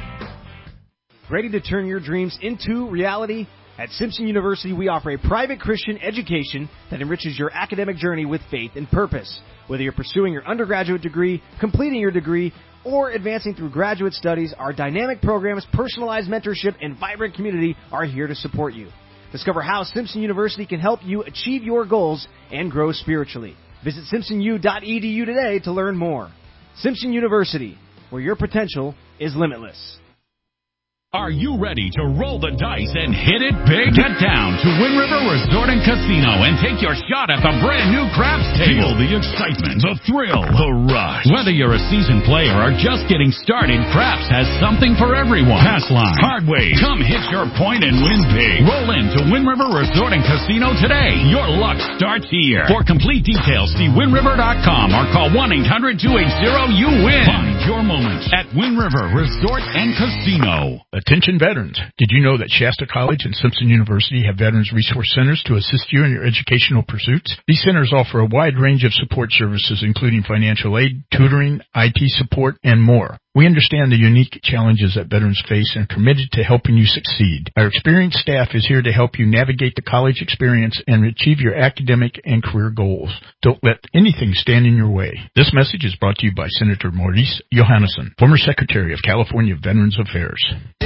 Ready to turn your dreams into reality? At Simpson University, we offer a private Christian education that enriches your academic journey with faith and purpose. Whether you're pursuing your undergraduate degree, completing your degree, or advancing through graduate studies, our dynamic programs, personalized mentorship, and vibrant community are here to support you. Discover how Simpson University can help you achieve your goals and grow spiritually. Visit simpson u dot e d u today to learn more. Simpson University, where your potential is limitless. Are you ready to roll the dice and hit it big? Get down to Wind River Resort and Casino and take your shot at the brand new craps table. Feel the excitement, the thrill, the rush. Whether you're a seasoned player or just getting started, Craps has something for everyone. Pass line, hard way, come hit your point and win big. Roll in to Wind River Resort and Casino today. Your luck starts here. For complete details, see wind river dot com or call one eight hundred, two eight zero, you win. Find your moment at Wind River Resort and Casino. Attention veterans. Did you know that Shasta College and Simpson University have Veterans Resource Centers to assist you in your educational pursuits? These centers offer a wide range of support services, including financial aid, tutoring, I T support, and more. We understand the unique challenges that veterans face and are committed to helping you succeed. Our experienced staff is here to help you navigate the college experience and achieve your academic and career goals. Don't let anything stand in your way. This message is brought to you by Senator Maurice Johannesson, former Secretary of California Veterans Affairs.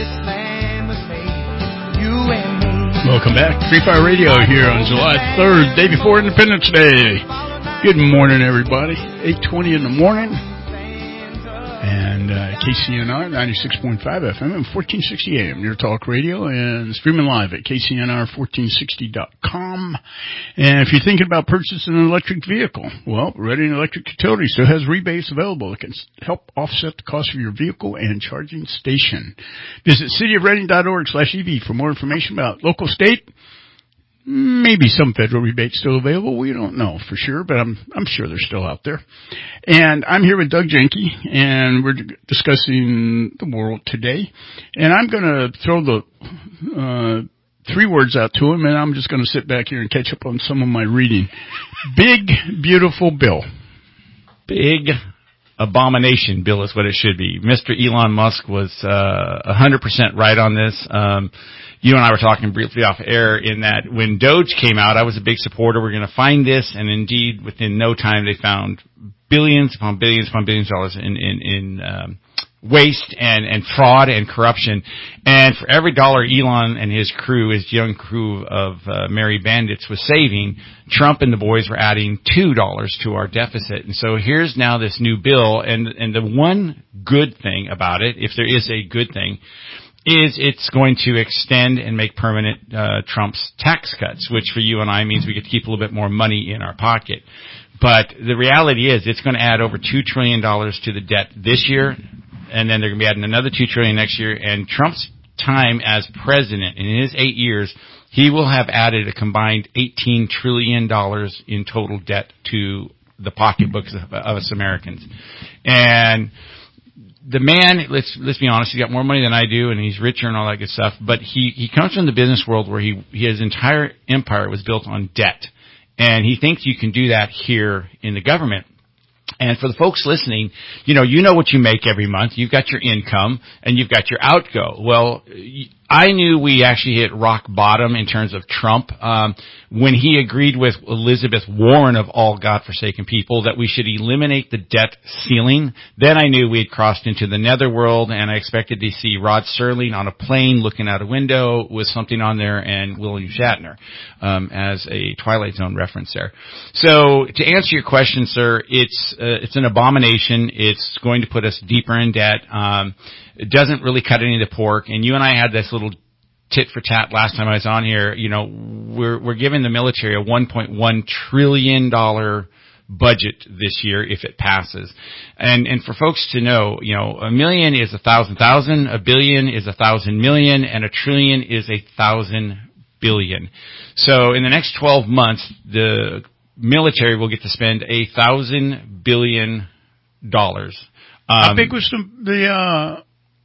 Welcome back. Free Fire Radio here on July third, day before Independence Day. Good morning, everybody. eight twenty in the morning. And uh, K C N R ninety-six point five F M and fourteen sixty A M, Near Talk Radio, and streaming live at K C N R fourteen sixty dot com. And if you're thinking about purchasing an electric vehicle, well, Reading Electric Utility still has rebates available that can help offset the cost of your vehicle and charging station. Visit cityofreading.org slash EV for more information about local, state, maybe some federal rebates still available. We don't know for sure, but I'm I'm sure they're still out there. And I'm here with Doug Jenke, and we're discussing the world today. And I'm going to throw the uh, three words out to him, and I'm just going to sit back here and catch up on some of my reading. Big, beautiful bill. Big abomination bill is what it should be. Mister Elon Musk was uh, one hundred percent right on this. Um You and I were talking briefly off air in that when Doge came out, I was a big supporter. We're going to find this, and indeed, within no time, they found billions upon billions upon billions of dollars in in, in um, waste and and fraud and corruption. And for every dollar Elon and his crew, his young crew of uh, merry bandits, was saving, Trump and the boys were adding two dollars to our deficit. And so here's now this new bill, and and the one good thing about it, if there is a good thing, is it's going to extend and make permanent uh, Trump's tax cuts, which for you and I means we get to keep a little bit more money in our pocket. But the reality is it's going to add over two trillion dollars to the debt this year, and then they're going to be adding another two trillion dollars next year. And Trump's time as president, in his eight years, he will have added a combined eighteen trillion dollars in total debt to the pocketbooks of, of us Americans. And the man, let's let's be honest, he's got more money than I do, and he's richer and all that good stuff. But he he comes from the business world where he, he his entire empire was built on debt, and he thinks you can do that here in the government. And for the folks listening, you know, you know what you make every month. You've got your income and you've got your outgo. Well, I knew we actually hit rock bottom in terms of Trump um, when he agreed with Elizabeth Warren, of all godforsaken people, that we should eliminate the debt ceiling. Then I knew we had crossed into the netherworld, and I expected to see Rod Serling on a plane looking out a window with something on there and William Shatner um, as a Twilight Zone reference there. So to answer your question, sir, it's uh, it's an abomination. It's going to put us deeper in debt. Um, it doesn't really cut any of the pork. And you and I had this little tit for tat last time I was on here. You know, we're we're giving the military a one point one trillion dollars budget this year if it passes. And and for folks to know, you know, a million is a thousand thousand, a billion is a thousand million, and a trillion is a thousand billion. So in the next twelve months, the military will get to spend a thousand billion dollars. Um, How big was the the, uh,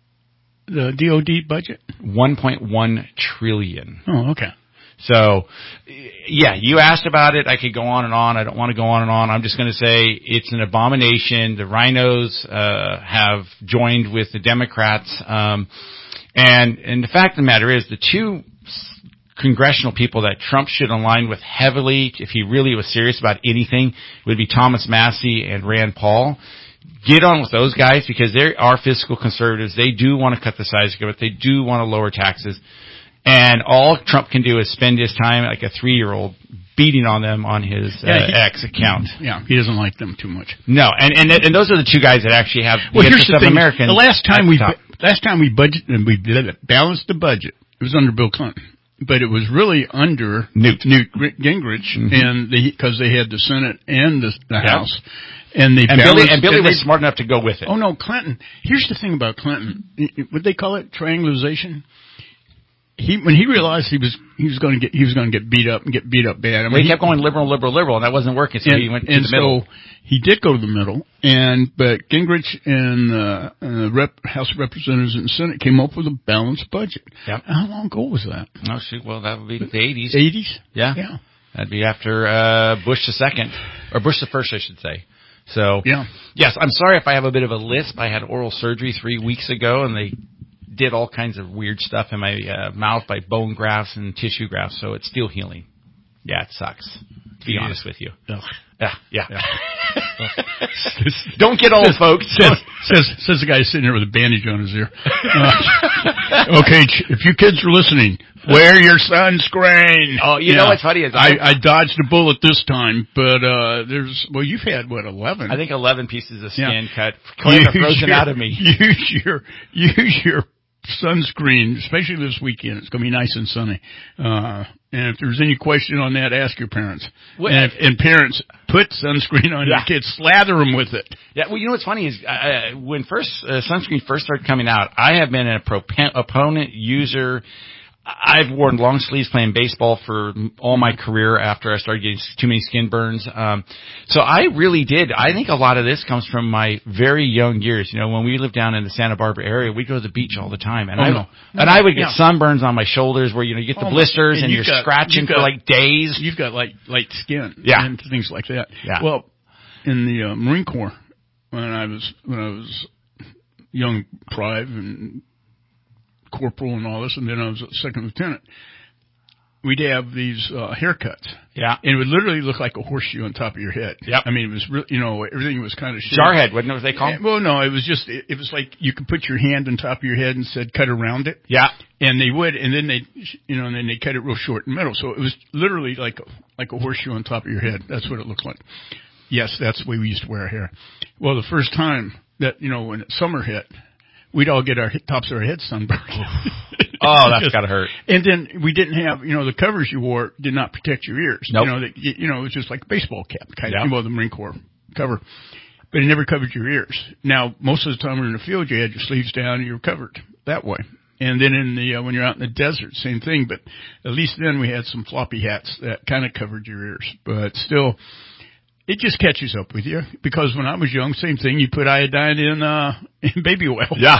the D O D budget? one point one trillion. Oh, okay. So, yeah, you asked about it. I could go on and on. I don't want to go on and on. I'm just going to say it's an abomination. The rhinos uh, have joined with the Democrats. Um, and, and the fact of the matter is the two congressional people that Trump should align with heavily, if he really was serious about anything, would be Thomas Massie and Rand Paul. Get on with those guys because they are fiscal conservatives. They do want to cut the size of government. They do want to lower taxes. And all Trump can do is spend his time like a three-year-old beating on them on his uh, yeah, he, X account. Yeah, he doesn't like them too much. No, and and and those are the two guys that actually have the well, interest here's the of thing. Americans. The last time we top. last time we budget and we balanced the budget, it was under Bill Clinton. But it was really under Newt, Newt Gingrich, mm-hmm. and because they, they had the Senate and the, the yep. House, and they and balanced, Billy, and Billy and was they, smart enough to go with it. Oh no, Clinton. Here's the thing about Clinton. Would they call it triangulation? He when he realized he was he was going to get he was going to get beat up and get beat up bad. I mean, well, he kept going liberal, liberal, liberal, and that wasn't working. So and, he went to and the middle. So he did go to the middle, and but Gingrich and uh, uh, Rep, House of Representatives and Senate came up with a balanced budget. Yep. How long ago was that? Oh shoot, well that would be the eighties. Eighties? Yeah, yeah. That'd be after uh, Bush the second or Bush the first, I should say. So yeah, yes, I'm sorry if I have a bit of a lisp. I had oral surgery three weeks ago, and they did all kinds of weird stuff in my uh, mouth by bone grafts and tissue grafts, so it's still healing. Yeah, it sucks, to be yeah. honest with you. Ugh. Yeah, yeah. yeah. Don't get old, says, folks. Says, says, says the guy sitting there with a bandage on his ear. Uh, okay, if you kids are listening, Wear your sunscreen. Oh, you yeah. know what's funny is I, I dodged a bullet this time, but uh there's well, you've had what eleven? I think eleven pieces of skin yeah. cut, clean or frozen your, out of me. Use your use your sunscreen, especially this weekend. It's going to be nice and sunny. Uh, and if there's any question on that, ask your parents. Well, and, if, and parents, put sunscreen on yeah. your kids. Slather them with it. Yeah, well, you know what's funny is uh, when first uh, sunscreen first started coming out, I have been a proponent, opponent, user. I've worn long sleeves playing baseball for all my career after I started getting too many skin burns. Um, so I really did. I think a lot of this comes from my very young years. You know, when we lived down in the Santa Barbara area, we'd go to the beach all the time. And, oh, I, no. and I would get yeah. sunburns on my shoulders where, you know, you get the oh, blisters and, and you're got, scratching got, for like days. You've got like light skin. Yeah. And things like that. Yeah. Well, in the uh, Marine Corps, when I was, when I was young Prive and corporal and all this, and then I was a second lieutenant, we'd have these uh, haircuts. Yeah. And it would literally look like a horseshoe on top of your head. Yep. I mean, it was really, you know, everything was kind of... Jarhead, wasn't it what they call it? Well, no, it was just, it, it was like you could put your hand on top of your head and said, cut around it. Yeah. And they would, and then they, you know, and then they cut it real short in the middle. So it was literally like a, like a horseshoe on top of your head. That's what it looked like. Yes, that's the way we used to wear our hair. Well, the first time that, you know, when summer hit, we'd all get our tops of our heads sunburned. Oh, that's gotta hurt. And then we didn't have, you know, the covers you wore did not protect your ears. Nope. You know, that, you know, it was just like a baseball cap, kind yep. of, well, the Marine Corps cover. But it never covered your ears. Now, most of the time we were in the field, you had your sleeves down and you were covered that way. And then in the, uh, when you're out in the desert, same thing. But at least then we had some floppy hats that kind of covered your ears. But still, it just catches up with you, because when I was young, same thing. You put iodine in uh in baby oil. Yeah.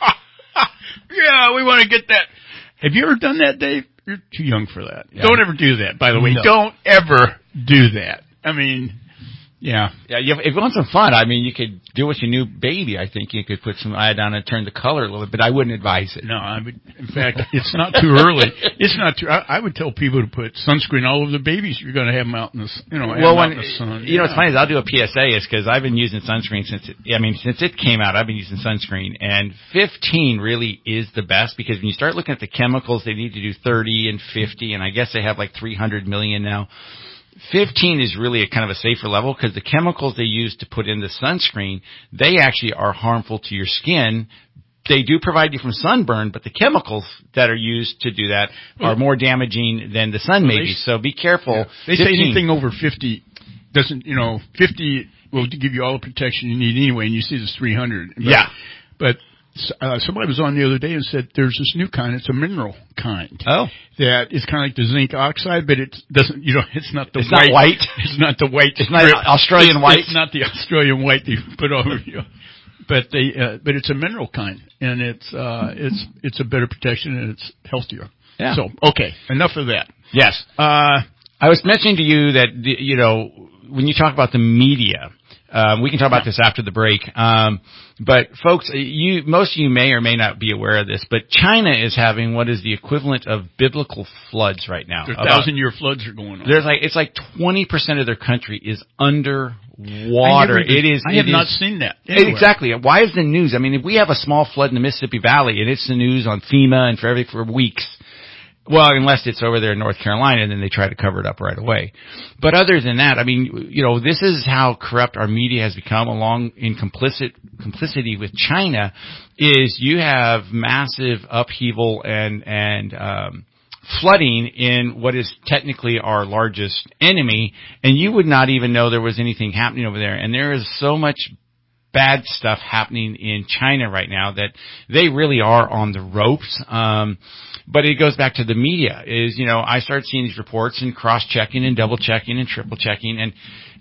Yeah, we want to get that. Have you ever done that, Dave? You're too young for that. Yeah. Don't ever do that, by the way. No. Don't ever do that. I mean, yeah. Yeah, you, if you want some fun, I mean, you could do what you knew, baby. I think you could put some iodine and turn the color a little bit, but I wouldn't advise it. No, I would. In fact, it's not too early. It's not too. I, I would tell people to put sunscreen all over the babies. You're going to have them out in the, you know, well, when, out in the sun. You yeah. know, what's funny is I'll do a P S A is because I've been using sunscreen since it, I mean, since it came out, I've been using sunscreen, and fifteen really is the best, because when you start looking at the chemicals, they need to do thirty and fifty, and I guess they have like three hundred million now. fifteen is really a kind of a safer level, because the chemicals they use to put in the sunscreen, they actually are harmful to your skin. They do provide you from sunburn, but the chemicals that are used to do that are more damaging than the sun, maybe. So be careful. Yeah. They fifteen. say anything over fifty doesn't, you know, fifty will give you all the protection you need anyway, and you see this three hundred. But, yeah. But uh, somebody was on the other day and said there's this new kind. It's a mineral kind. Oh. That is kind of like the zinc oxide, but it doesn't, you know, it's not the it's white. Not white. It's not the white. It's not Australian it's, white. It's not the Australian white that you put over you. But they, uh, but it's a mineral kind, and it's, uh, it's, it's a better protection, and it's healthier. Yeah. So, okay, enough of that. Yes. Uh, I was mentioning to you that, you know, when you talk about the media, um, we can talk about this after the break. Um, but folks, you, most of you may or may not be aware of this, but China is having what is the equivalent of biblical floods right now. There's thousand year floods are going on. There's like, it's like twenty percent of their country is under water. It is. I have it not is, seen that. Anywhere. Exactly. Why is the news? I mean, if we have a small flood in the Mississippi Valley and it's the news on FEMA and for every, for weeks, well, unless it's over there in North Carolina, and then they try to cover it up right away. But other than that, I mean, you know, this is how corrupt our media has become, along in complicit complicity with China, is you have massive upheaval and and um flooding in what is technically our largest enemy, and you would not even know there was anything happening over there. And there is so much bad stuff happening in China right now that they really are on the ropes. Um, but it goes back to the media is, you know, I start seeing these reports and cross-checking and double-checking and triple-checking, and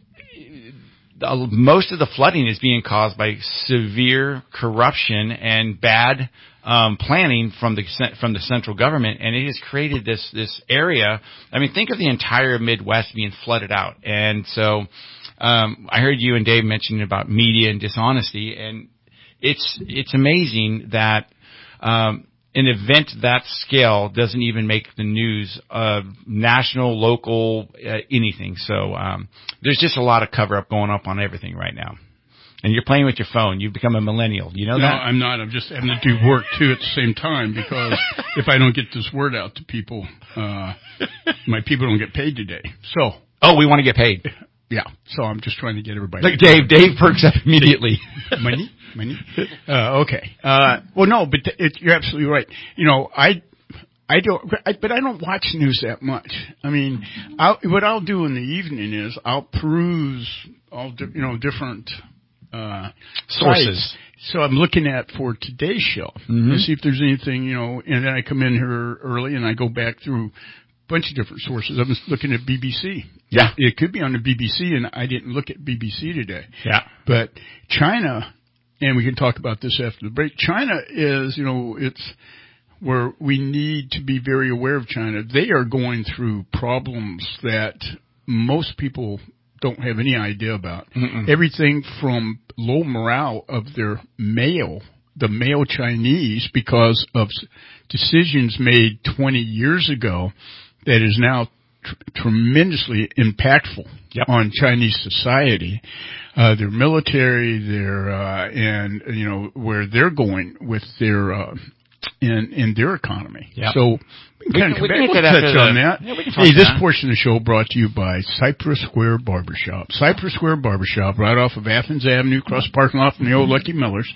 the, most of the flooding is being caused by severe corruption and bad um, planning from the from the central government, and it has created this this area. I mean, think of the entire Midwest being flooded out, and so um, I heard you and Dave mentioning about media and dishonesty, and it's it's amazing that um, an event that scale doesn't even make the news, uh, national, local, uh, anything. So um, there's just a lot of cover up going up on everything right now. and you're playing with your phone. You've become a millennial. You know no, that? No, I'm not. I'm just having to do work, too, at the same time, because if I don't get this word out to people, uh, my people don't get paid today. So. Oh, we want to get paid. Yeah. So I'm just trying to get everybody. Like Dave. Dave perks up immediately. Money? Money? Uh, okay. Uh, well, no, but th- it, you're absolutely right. You know, I, I don't, I, but I don't watch news that much. I mean, I'll, what I'll do in the evening is I'll peruse all, di- you know, different, uh, sources. Sites. So I'm looking at for today's show mm-hmm. to see if there's anything, you know, and then I come in here early and I go back through bunch of different sources. I was looking at B B C. Yeah. It could be on the B B C, and I didn't look at B B C today. Yeah. But China, and we can talk about this after the break, China is, you know, it's where we need to be very aware of China. They are going through problems that most people don't have any idea about. Mm-mm. Everything from low morale of their male the male Chinese because of decisions made twenty years ago that is now tr- tremendously impactful yep. on Chinese society. Uh, their military, their, uh, and, you know, where they're going with their, uh, in, in their economy. Yep. So, we can, we can, can we'll touch on that. Yeah, hey, this that. portion of the show brought to you by Cypress Square Barbershop. Cypress Square Barbershop, right off of Athens Avenue, across the parking lot from the old Lucky Millers.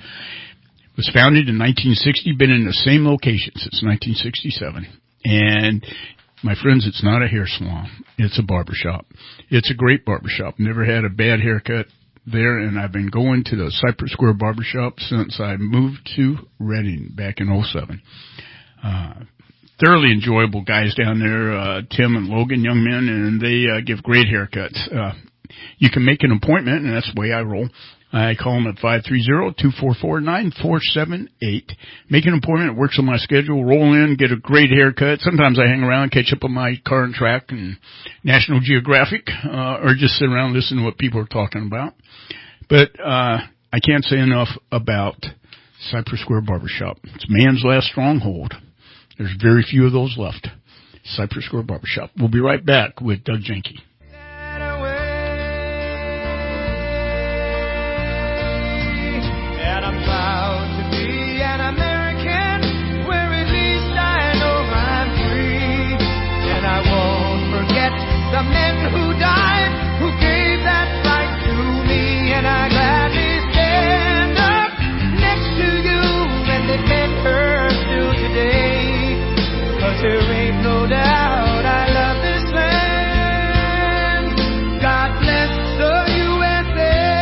Was founded in nineteen sixty, been in the same location since nineteen sixty-seven. And, my friends, it's not a hair salon. It's a barbershop. It's a great barbershop. Never had a bad haircut there, and I've been going to the Cypress Square Barbershop since I moved to Reading back in oh seven. Uh, thoroughly enjoyable guys down there, uh, Tim and Logan, young men, and they uh, give great haircuts. Uh, you can make an appointment, and that's the way I roll. I call them at five three zero, two four four, nine four seven eight. Make an appointment. It works on my schedule. Roll in, get a great haircut. Sometimes I hang around, catch up on my car and track and National Geographic, uh, or just sit around and listen to what people are talking about. But uh I can't say enough about Cypress Square Barbershop. It's man's last stronghold. There's very few of those left. Cypress Square Barbershop. We'll be right back with Doug Janke. The men who died, who gave that right to me, and I gladly stand up next to you and defend her still today. 'Cause there ain't no doubt I love this land. God bless the U S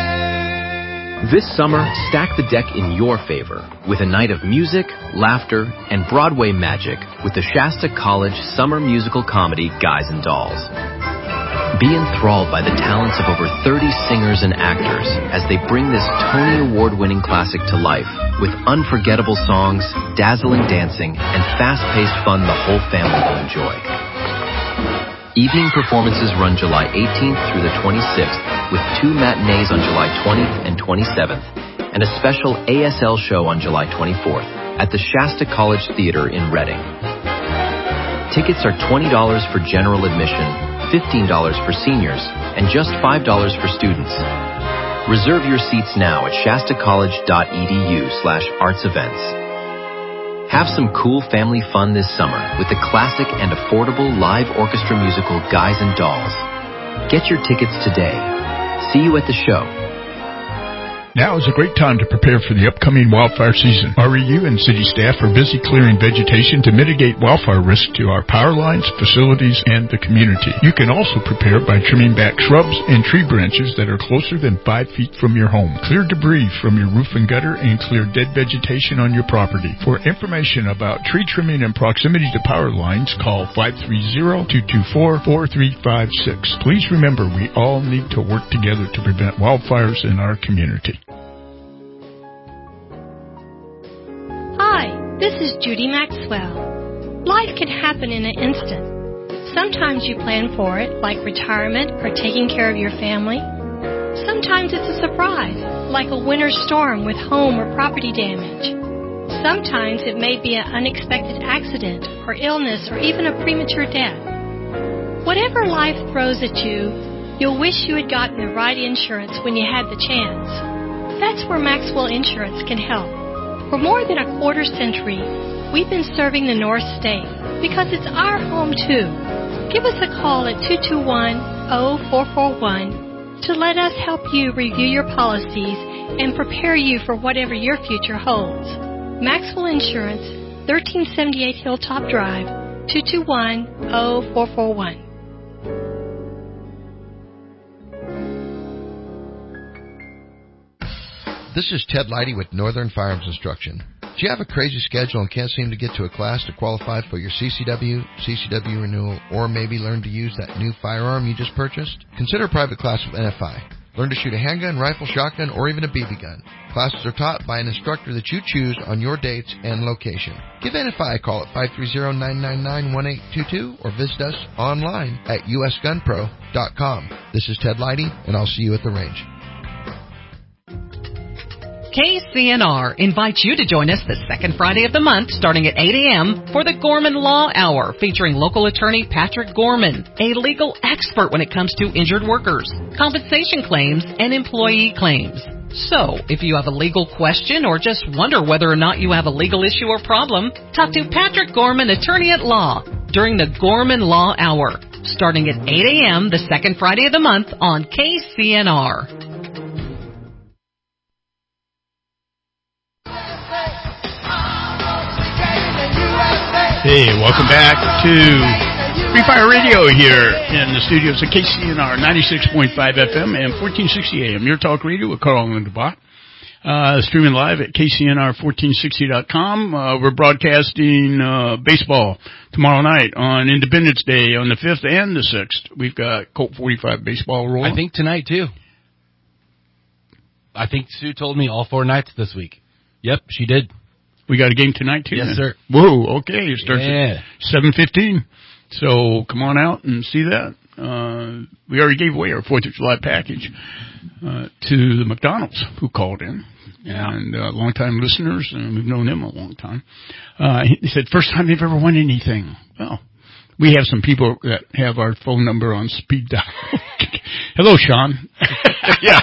A. This summer, stack the deck in your favor with a night of music, laughter, and Broadway magic with the Shasta College summer musical comedy Guys and Dolls. Be enthralled by the talents of over thirty singers and actors as they bring this Tony Award-winning classic to life with unforgettable songs, dazzling dancing, and fast-paced fun the whole family will enjoy. Evening performances run July eighteenth through the twenty-sixth with two matinees on July twentieth and twenty-seventh and a special A S L show on July twenty-fourth at the Shasta College Theater in Reading. Tickets are twenty dollars for general admission, fifteen dollars for seniors, and just five dollars for students. Reserve your seats now at shastacollege.edu slash arts events. Have some cool family fun this summer with the classic and affordable live orchestra musical Guys and Dolls. Get your tickets today. See you at the show. Now is a great time to prepare for the upcoming wildfire season. R E U and city staff are busy clearing vegetation to mitigate wildfire risk to our power lines, facilities, and the community. You can also prepare by trimming back shrubs and tree branches that are closer than five feet from your home. Clear debris from your roof and gutter and clear dead vegetation on your property. For information about tree trimming and proximity to power lines, call five three zero, two two four, four three five six. Please remember, we all need to work together to prevent wildfires in our community. Hi, this is Judy Maxwell. Life can happen in an instant. Sometimes you plan for it, like retirement or taking care of your family. Sometimes it's a surprise, like a winter storm with home or property damage. Sometimes it may be an unexpected accident or illness or even a premature death. Whatever life throws at you, you'll wish you had gotten the right insurance when you had the chance. That's where Maxwell Insurance can help. For more than a quarter century, we've been serving the North State because it's our home too. Give us a call at two two one, zero four four one to let us help you review your policies and prepare you for whatever your future holds. Maxwell Insurance, thirteen seventy-eight Hilltop Drive, two two one, zero four four one. This is Ted Leidy with Northern Firearms Instruction. Do you have a crazy schedule and can't seem to get to a class to qualify for your C C W, C C W renewal, or maybe learn to use that new firearm you just purchased? Consider a private class with N F I. Learn to shoot a handgun, rifle, shotgun, or even a B B gun. Classes are taught by an instructor that you choose on your dates and location. Give N F I a call at five three zero, nine nine nine, one eight two two or visit us online at U S gun pro dot com. This is Ted Leidy, and I'll see you at the range. K C N R invites you to join us the second Friday of the month starting at eight a.m. for the Gorman Law Hour featuring local attorney Patrick Gorman, a legal expert when it comes to injured workers, compensation claims, and employee claims. So, if you have a legal question or just wonder whether or not you have a legal issue or problem, talk to Patrick Gorman, attorney at law, during the Gorman Law Hour starting at eight a.m. the second Friday of the month on K C N R. Hey, welcome back to Free Fire Radio here in the studios of K C N R ninety-six point five F M and fourteen sixty A M. Your talk radio with Carl and DeBach. Uh, streaming live at K C N R fourteen sixty dot com. Uh, we're broadcasting uh, baseball tomorrow night on Independence Day on the fifth and the sixth. We've got Colt forty-five baseball rolling. I think tonight, too. I think Sue told me all four nights this week. Yep, she did. We got a game tonight, too? Yes, then? sir. Whoa, okay. It starts yeah. at seven fifteen. So come on out and see that. Uh, we already gave away our fourth of July package uh, to the McDonald's who called in. Yeah. And uh, long-time listeners, and we've known them a long time. Uh, he said, first time they've ever won anything. Well, we have some people that have our phone number on speed dial. Hello, Sean. yeah.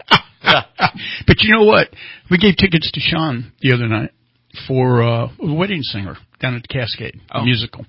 But you know what? We gave tickets to Sean the other night for uh, a wedding singer down at the Cascade, oh. a musical.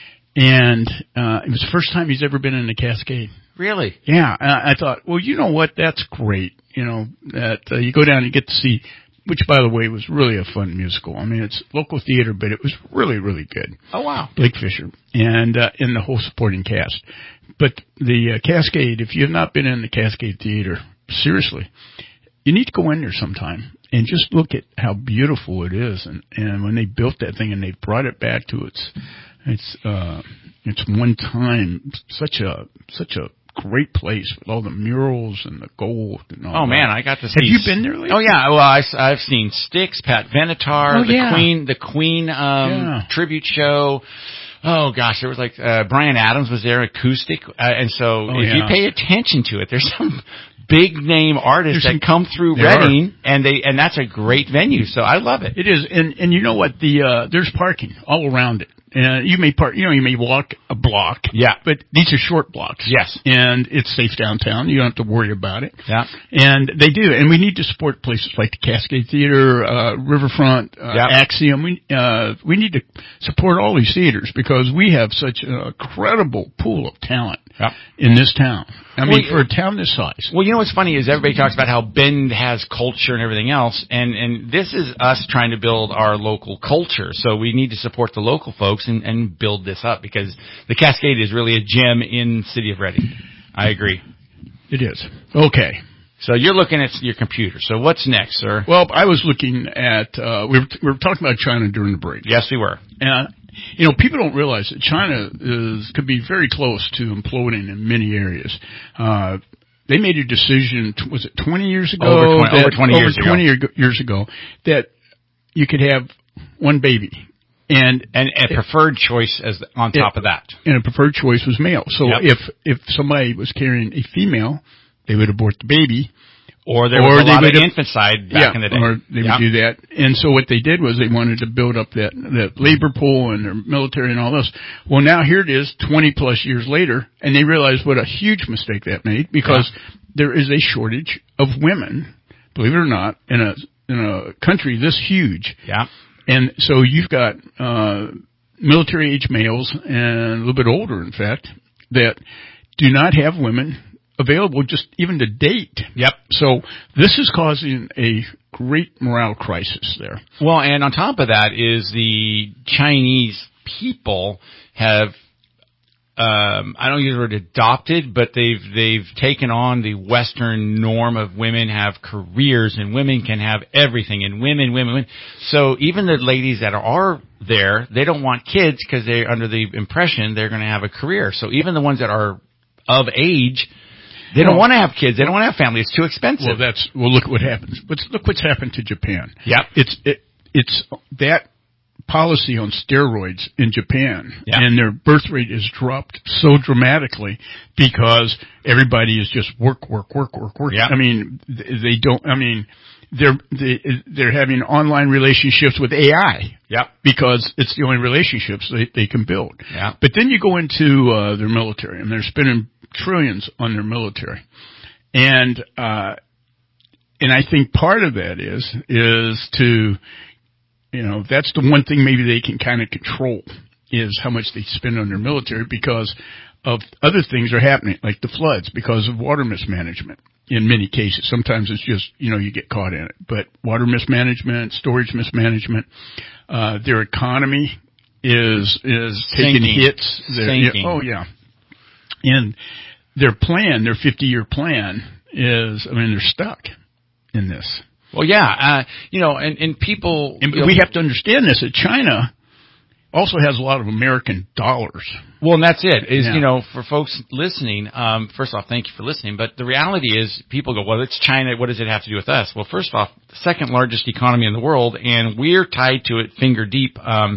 And uh, it was the first time he's ever been in the Cascade. Really? Yeah. I, I thought, well, you know what? That's great. You know, that uh, you go down and get to see, which, by the way, was really a fun musical. I mean, it's local theater, but it was really, really good. Oh, wow. Blake Fisher and uh, and the whole supporting cast. But the uh, Cascade, if you have not been in the Cascade Theater, seriously, you need to go in there sometime and just look at how beautiful it is. And, and when they built that thing and they brought it back to its, its, uh, its one time, such a, such a great place with all the murals and the gold and all Oh, that. man, I got to see. Have you been there lately? Oh, yeah. Well, I, I've seen Styx, Pat Benatar, oh, the yeah. Queen, the Queen, um, yeah. tribute show. Oh, gosh, there was like, uh, Bryan Adams was there, acoustic. Uh, and so oh, if yeah. you pay attention to it, there's some big name artists There's that come through Reading, are. and they and that's a great venue. So I love it. It is, and and you know what? The uh, there's parking all around it. And you may park, you know, you may walk a block. Yeah. But these are short blocks. Yes. And it's safe downtown. You don't have to worry about it. Yeah. And they do. And we need to support places like the Cascade Theater, uh, Riverfront, uh, yeah. Axiom. We, uh, we need to support all these theaters because we have such a credible pool of talent yeah. in this town. I mean, well, for a town this size. Well, you know what's funny is everybody talks about how Bend has culture and everything else, and, and this is us trying to build our local culture. So we need to support the local folks and, and build this up because the Cascade is really a gem in the city of Reading. I agree. It is. Okay. So you're looking at your computer. So what's next, sir? Well, I was looking at, uh, we were, we were talking about China during the break. Yes, we were. And, you know, people don't realize that China is, could be very close to imploding in many areas. Uh, they made a decision, was it twenty years ago? Over twenty, that, over twenty years over twenty ago. years ago, that you could have one baby. And, and a preferred choice as on top it, of that. And a preferred choice was male. So yep. if, if somebody was carrying a female, they would abort the baby. Or there or was a lot of have, infanticide back yeah, in the day. Or they yeah. would do that. And so what they did was they wanted to build up that, that labor pool and their military and all this. Well, now here it is twenty plus years later, and they realized what a huge mistake that made because yeah. there is a shortage of women believe it or not, in a in a country this huge. Yeah. And so you've got uh, military-age males and a little bit older, in fact, that do not have women available just even to date. Yep. So this is causing a great morale crisis there. Well, and on top of that is the Chinese people have, um, I don't use the word adopted, but they've they've taken on the Western norm of women have careers and women can have everything and women, women, women. So even the ladies that are there, they don't want kids because they're under the impression they're going to have a career. So even the ones that are of age, they don't well, want to have kids. They don't want to have family. It's too expensive. Well, that's well. Look what happens. But look what's happened to Japan. Yeah, it's it, it's that policy on steroids in Japan, yeah. and their birth rate has dropped so dramatically because everybody is just work, work, work, work, work. Yeah. I mean, they don't. I mean, they're they, they're having online relationships with A I. Yeah, because it's the only relationships they they can build. Yeah, but then you go into uh, their military, and they're spending trillions on their military, and uh, and I think part of that is is to, you know, that's the one thing maybe they can kind of control is how much they spend on their military because of other things are happening like the floods because of water mismanagement. In many cases, sometimes it's just, you know, you get caught in it, but water mismanagement, storage mismanagement, uh, their economy is is taking Sinking. hits. Sinking. Yeah, oh yeah. And their plan, their fifty-year plan is, I mean, they're stuck in this. Well, yeah, uh, you know, and, and people... And you know, we have to understand this, that China also has a lot of American dollars. Well, and that's it, is, Yeah. you know, for folks listening, um, first off, thank you for listening, but the reality is people go, well, it's China, what does it have to do with us? Well, first off, the second largest economy in the world, and we're tied to it finger deep um,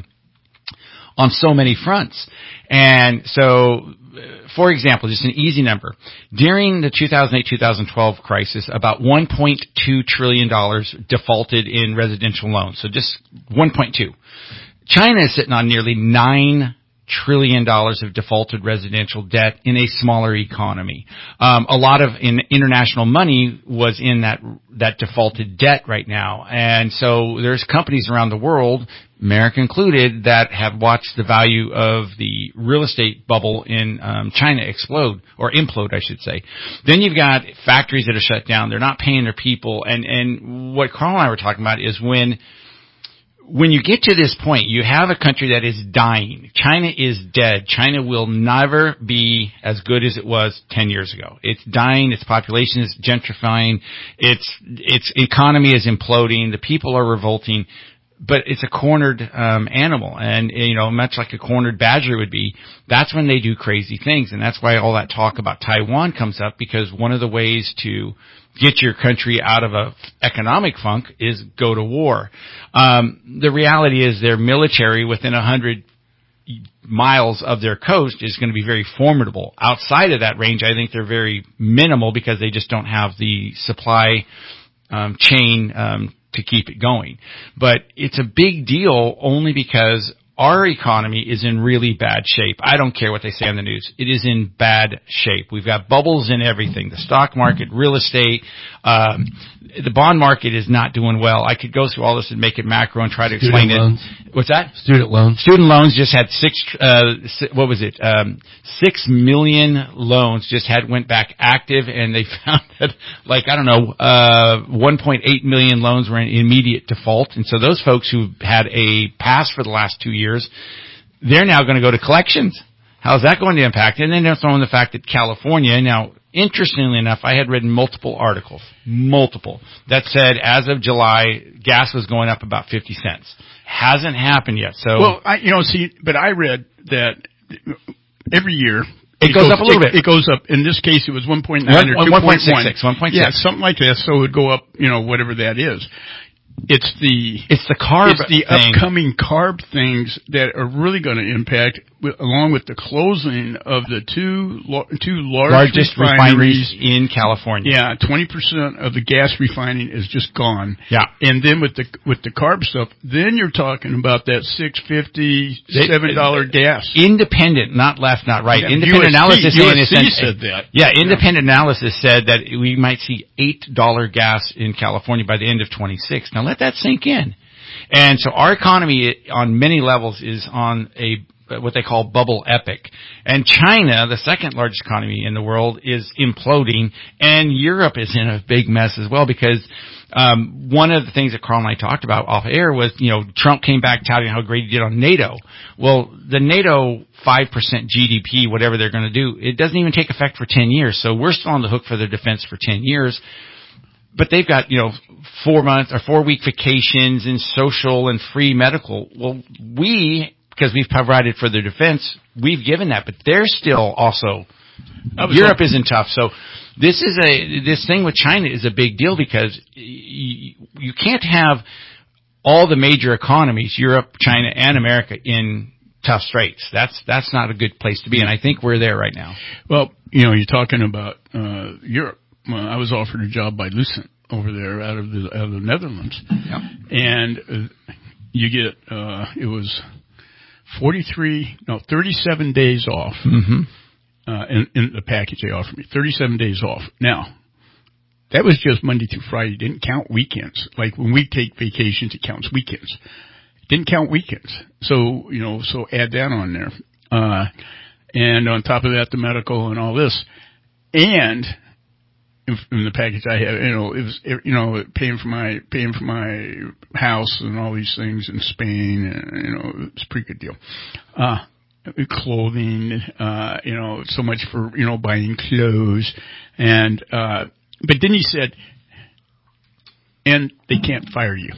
on so many fronts. And so... For example, just an easy number. During the two thousand eight two thousand twelve crisis, about one point two trillion dollars defaulted in residential loans. So just one point two. China is sitting on nearly nine trillion dollars of defaulted residential debt in a smaller economy. Um, a lot of in international money was in that that defaulted debt right now. And so there's companies around the world, America included, that have watched the value of the real estate bubble in um, China explode, or implode, I should say. Then you've got factories that are shut down. They're not paying their people. And, and what Carl and I were talking about is when When you get to this point, you have a country that is dying. China is dead. China will never be as good as it was ten years ago. It's dying. Its population is gentrifying. Its its economy is imploding. The people are revolting. But it's a cornered um, animal, and you know, much like a cornered badger would be. That's when they do crazy things, and that's why all that talk about Taiwan comes up. Because one of the ways to get your country out of a economic funk is go to war. Um, the reality is their military within a hundred miles of their coast is going to be very formidable. Outside of that range, I think they're very minimal because they just don't have the supply um, chain um, to keep it going. But it's a big deal only because our economy is in really bad shape. I don't care what they say on the news. It is in bad shape. We've got bubbles in everything. The stock market, real estate, um, the bond market is not doing well. I could go through all this and make it macro and try to Student explain loans. it. What's that? Student loans. Student loans just had six, uh, what was it? Um, six million loans just had, went back active, and they found that, like, I don't know, uh, one point eight million loans were in immediate default. And so those folks who had a pass for the last two years, they're now going to go to collections. How's that going to impact? And then they're throwing the fact that California, now, interestingly enough, I had read multiple articles, multiple, that said as of July, gas was going up about fifty cents. Hasn't happened yet. So, well, I, you know, see, but I read that every year it, it goes, goes up a little it, bit. It goes up. In this case, it was one point nine or two point one. one point six. Yeah, something like that. So it would go up, you know, whatever that is. It's the it's the carb it's the thing. upcoming carb things that are really going to impact with, along with the closing of the two two large largest refineries, refineries in California. Yeah, twenty percent of the gas refining is just gone. Yeah. And then with the with the carb stuff, then you're talking about that six fifty, seven dollar gas. Independent, not left, not right. Yeah, independent U S C, analysis U S C saying said that. Yeah, independent yeah. analysis said that we might see eight dollar gas in California by the end of twenty-six. Now let that sink in. And so our economy on many levels is on a what they call bubble epic. And China, the second largest economy in the world, is imploding, and Europe is in a big mess as well because um one of the things that Carl and I talked about off air was, you know, Trump came back touting how great he did on NATO. Well, the NATO five percent G D P, whatever they're going to do, it doesn't even take effect for ten years. So we're still on the hook for their defense for ten years. But they've got, you know, four month or four week vacations and social and free medical. Well, we, because we've provided for their defense, we've given that, but they're still also, Europe isn't tough. So this is a, this thing with China is a big deal because you, you can't have all the major economies, Europe, China, and America in tough straits. That's, that's not a good place to be. And I think we're there right now. Well, you know, you're talking about, uh, Europe. Well, I was offered a job by Lucent over there out of the, out of the Netherlands. Yeah. And uh, you get, uh, it was forty-three, no, thirty-seven days off, mm-hmm. uh, in, in the package they offered me. thirty-seven days off. Now, that was just Monday through Friday. It didn't count weekends. Like when we take vacations, it counts weekends. It didn't count weekends. So, you know, so add that on there. Uh, and on top of that, the medical and all this. And, in the package I have, you know, it was, you know, paying for my, paying for my house and all these things in Spain, and, you know, it's a pretty good deal. Uh, clothing, uh, you know, so much for, you know, buying clothes. And, uh, but then he said, and they can't fire you.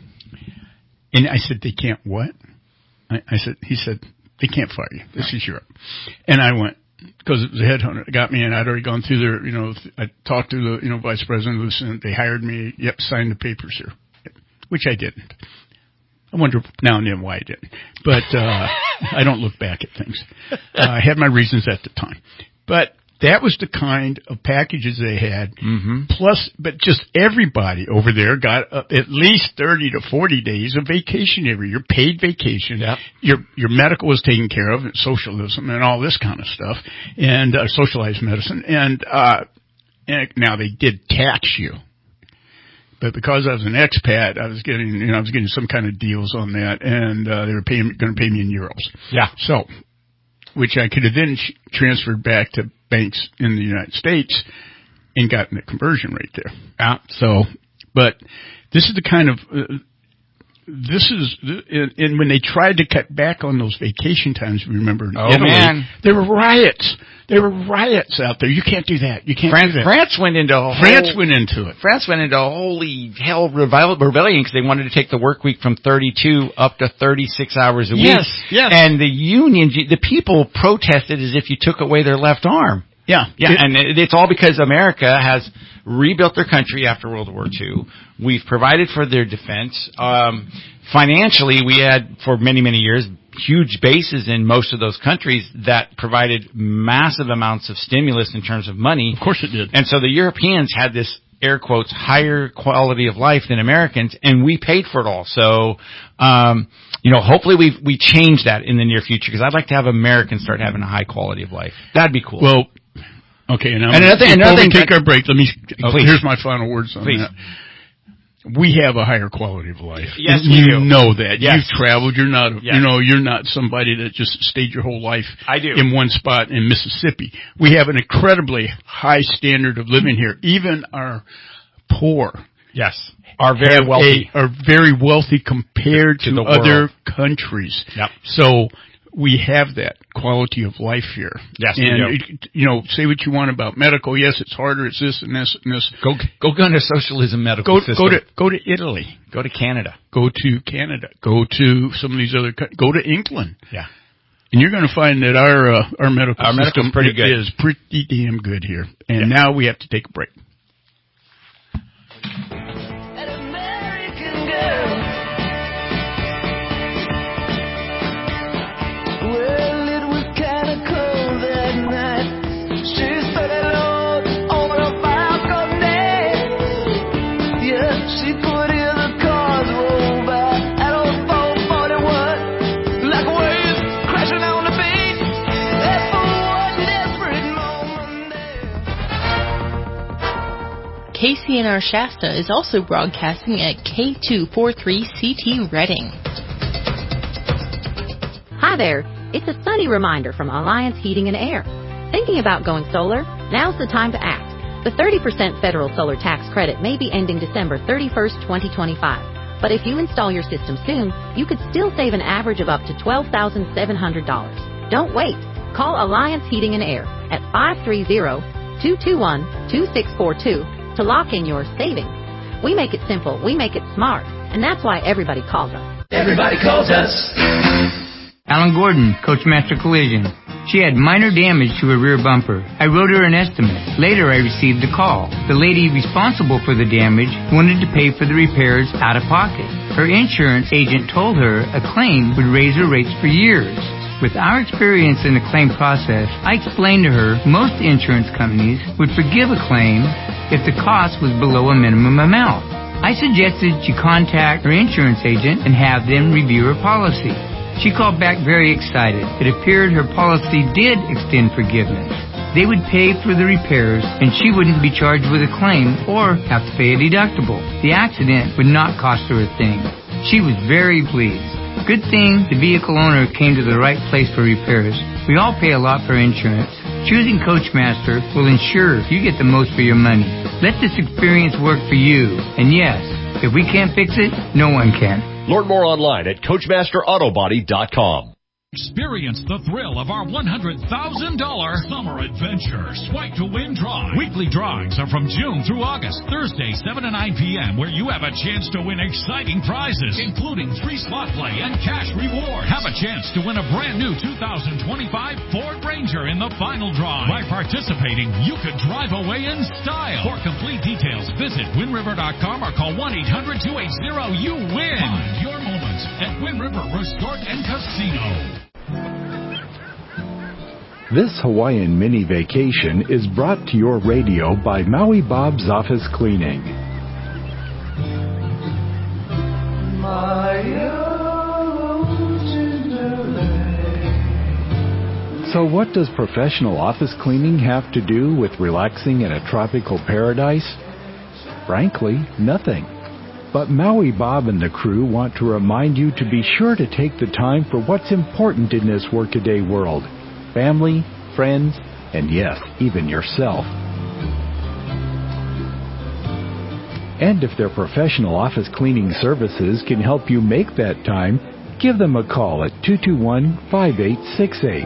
And I said, they can't what? I, I said, he said, they can't fire you. This is Europe. And I went, because it was a headhunter that got me in. I'd already gone through their, you know, I talked to the, you know, vice president of Lucent. They hired me. Yep, signed the papers here, which I didn't. I wonder now and then why I didn't. But, uh, I don't look back at things. Uh, I had my reasons at the time. But that was the kind of packages they had. Mm-hmm. Plus, but just everybody over there got uh, at least thirty to forty days of vacation every year, paid vacation. Yep. Your your medical was taken care of, and socialism and all this kind of stuff, and uh, socialized medicine. And, uh, and now they did tax you. But because I was an expat, I was getting, you know, I was getting some kind of deals on that, and uh, they were paying, going to pay me in euros. Yeah. So, which I could have then sh- transferred back to banks in the United States and gotten a conversion rate there. Yeah. So, but this is the kind of, uh, this is, and, and when they tried to cut back on those vacation times, remember in oh, Italy, man. there were riots. There were riots out there. You can't do that. You can't France, do that. France went into a France whole, went into it. France went into a holy hell rebellion because they wanted to take the work week from thirty-two up to thirty-six hours a yes, week. Yes, and the union, the people protested as if you took away their left arm. Yeah, yeah, it, and it's all because America has rebuilt their country after World War Two. We've provided for their defense. Um, financially, we had for many, many years huge bases in most of those countries that provided massive amounts of stimulus in terms of money. Of course it did. And so the Europeans had this, air quotes, higher quality of life than Americans, and we paid for it all. So, um, you know, hopefully we we change that in the near future, because I'd like to have Americans start having a high quality of life. That'd be cool. Well, okay, and, I'm, and another, before another we thing, take our break, let me, oh, here's my final words on please. that. We have a higher quality of life. Yes, you we do. know that. Yes. You've traveled. You're not, yes. you know, you're not somebody that just stayed your whole life I do. in one spot in Mississippi. We have an incredibly high standard of living here. Even our poor. Yes. Are very wealthy. A, are very wealthy compared to, to other countries. Yep. So we have that quality of life here. Yes, and we do. It, you know, say what you want about medical. Yes, it's harder. It's this and this and this. Go go go into socialism medical go, system. Go to go to Italy. Go to Canada. Go to Canada. Go to some of these other. Go to England. Yeah. And you're going to find that our uh, our medical our system pretty good. is pretty damn good here. And yeah. now we have to take a break. Well, C N R Shasta is also broadcasting at K two forty-three C T Reading. Hi there. It's a sunny reminder from Alliance Heating and Air. Thinking about going solar? Now's the time to act. The thirty percent federal solar tax credit may be ending December thirty-first, twenty twenty-five. But if you install your system soon, you could still save an average of up to twelve thousand seven hundred dollars. Don't wait. Call Alliance Heating and Air at five three zero, two two one, two six four two to lock in your savings. We make it simple. We make it smart. And that's why everybody calls us. Everybody calls us. Alan Gordon, Coachmaster Collision. She had minor damage to her rear bumper. I wrote her an estimate. Later, I received a call. The lady responsible for the damage wanted to pay for the repairs out of pocket. Her insurance agent told her a claim would raise her rates for years. With our experience in the claim process, I explained to her most insurance companies would forgive a claim if the cost was below a minimum amount. I suggested she contact her insurance agent and have them review her policy. She called back very excited. It appeared her policy did extend forgiveness. They would pay for the repairs, and she wouldn't be charged with a claim or have to pay a deductible. The accident would not cost her a thing. She was very pleased. Good thing the vehicle owner came to the right place for repairs. We all pay a lot for insurance. Choosing Coachmaster will ensure you get the most for your money. Let this experience work for you. And yes, if we can't fix it, no one can. Learn more online at Coachmaster Auto Body dot com. Experience the thrill of our one hundred thousand dollars Summer Adventure Swipe to Win Drive. Weekly drawings are from June through August, Thursday, seven to nine p.m., where you have a chance to win exciting prizes, including free slot play and cash rewards. Have a chance to win a brand new two thousand twenty-five Ford Ranger in the final drawing. By participating, you could drive away in style. For complete details, visit Wind River dot com or call one eight hundred two eight zero you win. Find your moments at Wind River Resort and Casino. This Hawaiian mini vacation is brought to your radio by Maui Bob's Office Cleaning. So what does professional office cleaning have to do with relaxing in a tropical paradise? Frankly, nothing. But Maui Bob and the crew want to remind you to be sure to take the time for what's important in this workaday world. Family, friends, and yes, even yourself. And if their professional office cleaning services can help you make that time, give them a call at two two one, five eight six eight.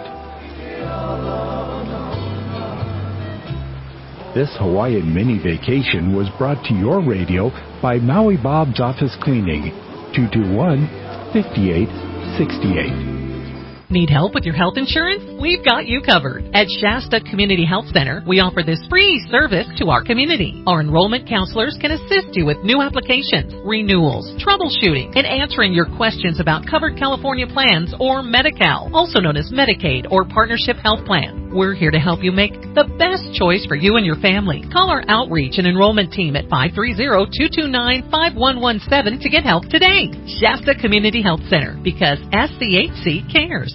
This Hawaiian mini vacation was brought to your radio by Maui Bob's Office Cleaning, two two one, five eight six eight. Need help with your health insurance? We've got you covered. At Shasta Community Health Center, we offer this free service to our community. Our enrollment counselors can assist you with new applications, renewals, troubleshooting, and answering your questions about covered California plans or Medi-Cal, also known as Medicaid or Partnership Health Plan. We're here to help you make the best choice for you and your family. Call our outreach and enrollment team at five three zero, two two nine, five one one seven to get help today. Shasta Community Health Center, because S C H C cares.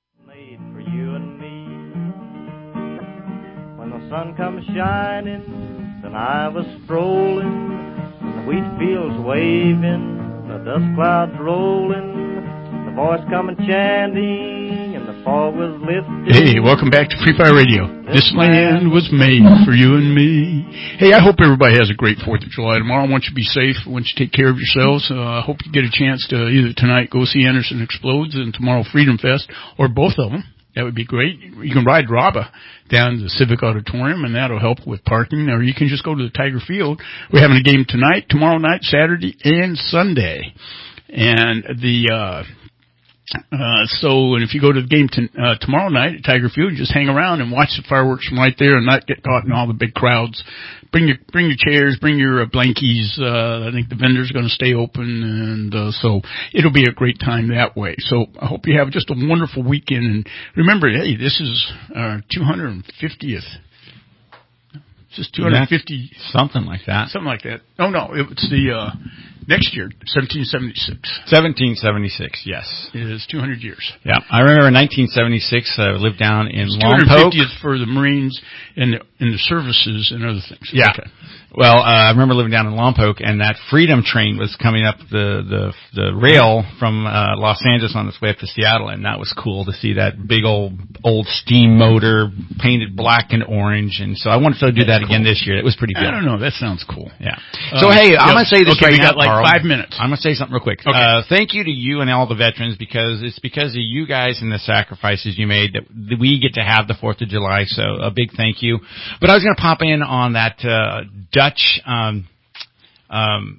Sun comes shining, then I was strolling, and the wheat fields waving, the dust clouds rolling, the voice coming chanting, and the fog was lifting. Hey, welcome back to Free Fire Radio. This land was made for you and me. Hey, I hope everybody has a great fourth of July tomorrow. I want you to be safe. I want you to take care of yourselves. Uh, I hope you get a chance to either tonight go see Anderson Explodes and tomorrow Freedom Fest, or both of them. That would be great. You can ride Raba down to the Civic Auditorium, and that'll help with parking. Or you can just go to the Tiger Field. We're having a game tonight, tomorrow night, Saturday, and Sunday. And the uh uh so, and if you go to the game t- uh, tomorrow night at Tiger Field, just hang around and watch the fireworks from right there and not get caught in all the big crowds. Bring your bring your chairs, bring your uh, blankies. Uh, I think the vendors are going to stay open, and uh, so it'll be a great time that way. So I hope you have just a wonderful weekend. And remember, hey, this is our two hundred fiftieth. This is two hundred fifty something like that. Something like that. Oh no, it's the uh, next year, seventeen seventy-six. seventeen seventy-six, yes. It is two hundred years. Yeah, I remember in nineteen seventy-six, I uh, lived down in it's Lompoc. two hundred fiftieth for the Marines and the, and the services and other things. Yeah. Okay. Well, uh, I remember living down in Lompoc, and that Freedom train was coming up the the, the rail from uh, Los Angeles on its way up to Seattle, and that was cool to see that big old old steam motor painted black and orange. And so I wanted to do that cool. again this year. It was pretty good. I don't know. That sounds cool. Yeah. So uh, hey, I'm yeah. gonna say this okay, right we now, got like Carl. five minutes. I'm gonna say something real quick. Okay. Uh, thank you to you and all the veterans, because it's because of you guys and the sacrifices you made that we get to have the Fourth of July. So a big thank you. But I was gonna pop in on that uh, Dutch. Um, Um,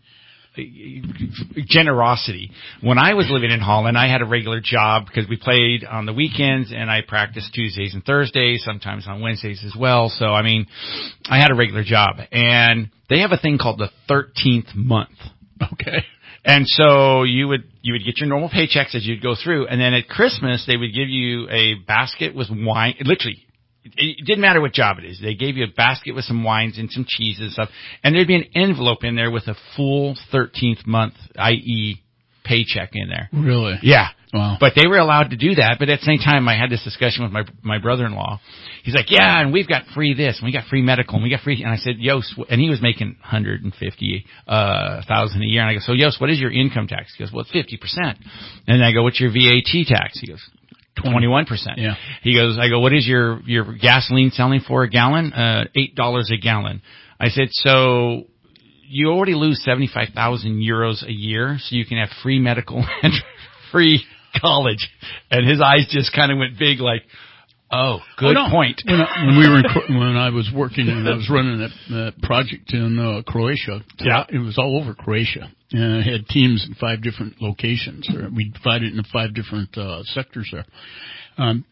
generosity. When I was living in Holland, I had a regular job because we played on the weekends, and I practiced Tuesdays and Thursdays, sometimes on Wednesdays as well. So, I mean, I had a regular job, and they have a thing called the thirteenth month. Okay. And so you would, you would get your normal paychecks as you'd go through, and then at Christmas, they would give you a basket with wine, literally. It didn't matter what job it is. They gave you a basket with some wines and some cheese and stuff. And there'd be an envelope in there with a full thirteenth month, that is paycheck in there. Really? Yeah. Wow. But they were allowed to do that. But at the same time, I had this discussion with my my brother-in-law. He's like, yeah, and we've got free this, and we got free medical, and we got free. And I said, Yost, and he was making one hundred fifty thousand a year. And I go, so Yost, what is your income tax? He goes, well, it's fifty percent. And I go, what's your V A T tax? He goes, twenty-one percent. Yeah. He goes, I go, what is your, your gasoline selling for a gallon? Uh, eight dollars a gallon. I said, so you already lose seventy-five thousand euros a year, so you can have free medical and free college. And his eyes just kind of went big like, oh, good oh, no. point. When I, when we were in, when I was working and I was running that, that project in uh, Croatia, yeah. it was all over Croatia. And I had teams in five different locations. We divided it into five different uh, sectors there. Um,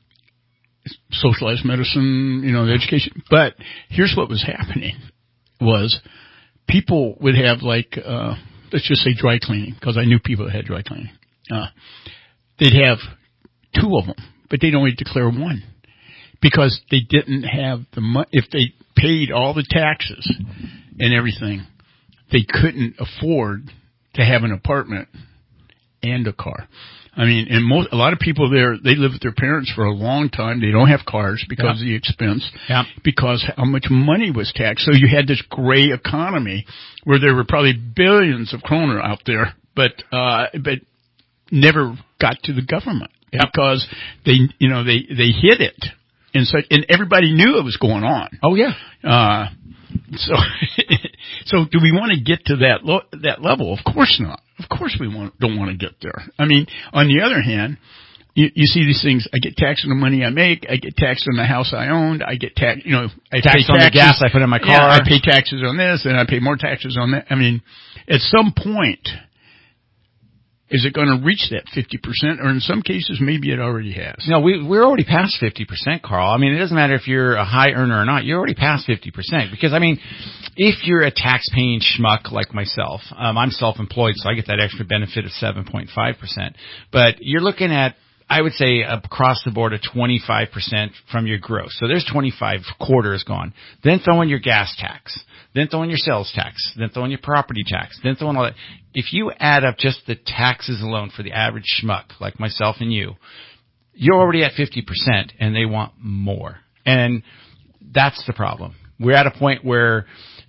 socialized medicine, you know, the education. But here's what was happening was people would have like, uh, let's just say dry cleaning, because I knew people that had dry cleaning. Uh, they'd have two of them, but they'd only declare one because they didn't have the money. If they paid all the taxes and everything, they couldn't afford to have an apartment and a car. I mean, and most, a lot of people there, they live with their parents for a long time. They don't have cars because yeah. of the expense, yeah. because how much money was taxed. So you had this gray economy where there were probably billions of kroner out there, but, uh, but never got to the government yeah. because they, you know, they, they hid it. And so, and everybody knew it was going on. Oh yeah. Uh, so, so do we want to get to that lo- that level? Of course not. Of course we want, don't want to get there. I mean, on the other hand, you, you see these things. I get taxed on the money I make. I get taxed on the house I owned. I get taxed, you know, I taxed pay on taxes. the gas I put in my car. Yeah, I pay taxes on this, and I pay more taxes on that. I mean, at some point, is it going to reach that fifty percent? Or in some cases, maybe it already has. No, we, we're already past fifty percent, Carl. I mean, it doesn't matter if you're a high earner or not. You're already past fifty percent. Because, I mean, if you're a tax-paying schmuck like myself, um, I'm self-employed, so I get that extra benefit of seven point five percent. But you're looking at, I would say, across the board, a twenty-five percent from your gross. So there's twenty-five quarters gone. Then throw in your gas tax. Then throw in your sales tax. Then throw in your property tax. Then throw in all that. If you add up just the taxes alone for the average schmuck like myself and you, you're already at fifty percent, and they want more. And that's the problem. We're at a point where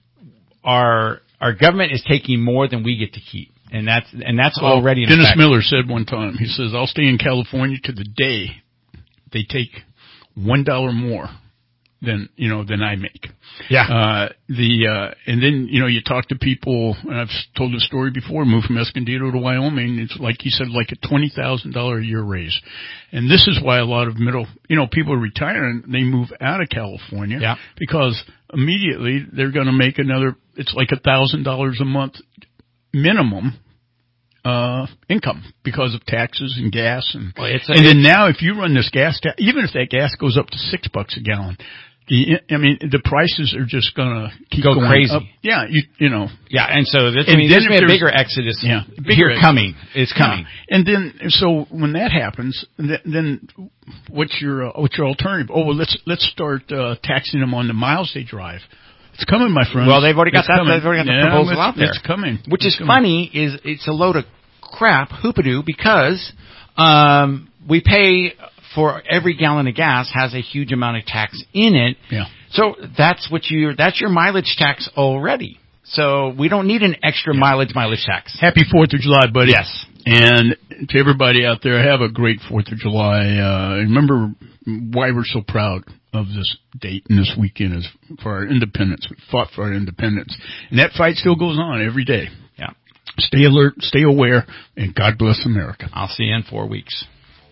our our government is taking more than we get to keep. And that's and that's well, already in Dennis effect. Miller said one time, he says, I'll stay in California to the day they take one dollar more than, you know, than I make. Yeah. Uh, the, uh, and then, you know, you talk to people, and I've told the story before, moved from Escondido to Wyoming. It's like he said, like a twenty thousand dollars a year raise. And this is why a lot of middle, you know, people retire and they move out of California. Yeah. Because immediately they're going to make another, it's like a thousand dollars a month minimum uh income because of taxes and gas and well, it's a, and then now if you run this gas ta- even if that gas goes up to six bucks a gallon, the I mean the prices are just gonna keep go going crazy. up. Yeah, you you know. Yeah, and so this, and I mean, there's been a bigger exodus. Yeah, bigger here exodus. coming. It's coming. Yeah. And then so when that happens, th- then what's your uh, what's your alternative? Oh, well, let's let's start uh, taxing them on the miles they drive. It's coming, my friends. Well, they've already got it's that. Coming. They've already got the yeah, proposal it's, out there. It's coming. Which it's is coming. funny. Is it's a load of crap, hoopadoo, because um, we pay for every gallon of gas has a huge amount of tax in it. Yeah. So that's what you that's your mileage tax already. So we don't need an extra yeah. mileage mileage tax. Happy Fourth of July, buddy. Yes. And to everybody out there, have a great Fourth of July. Uh, remember why we're so proud of this date and this weekend is for our independence. We fought for our independence. And that fight still goes on every day. Yeah. Stay alert, stay aware, and God bless America. I'll see you in four weeks.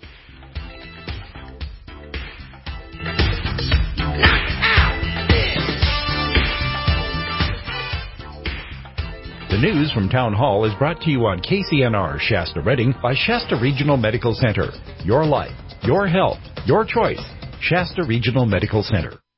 The news from Town Hall is brought to you on K C N R Shasta Redding by Shasta Regional Medical Center. Your life, your health, your choice. Shasta Regional Medical Center.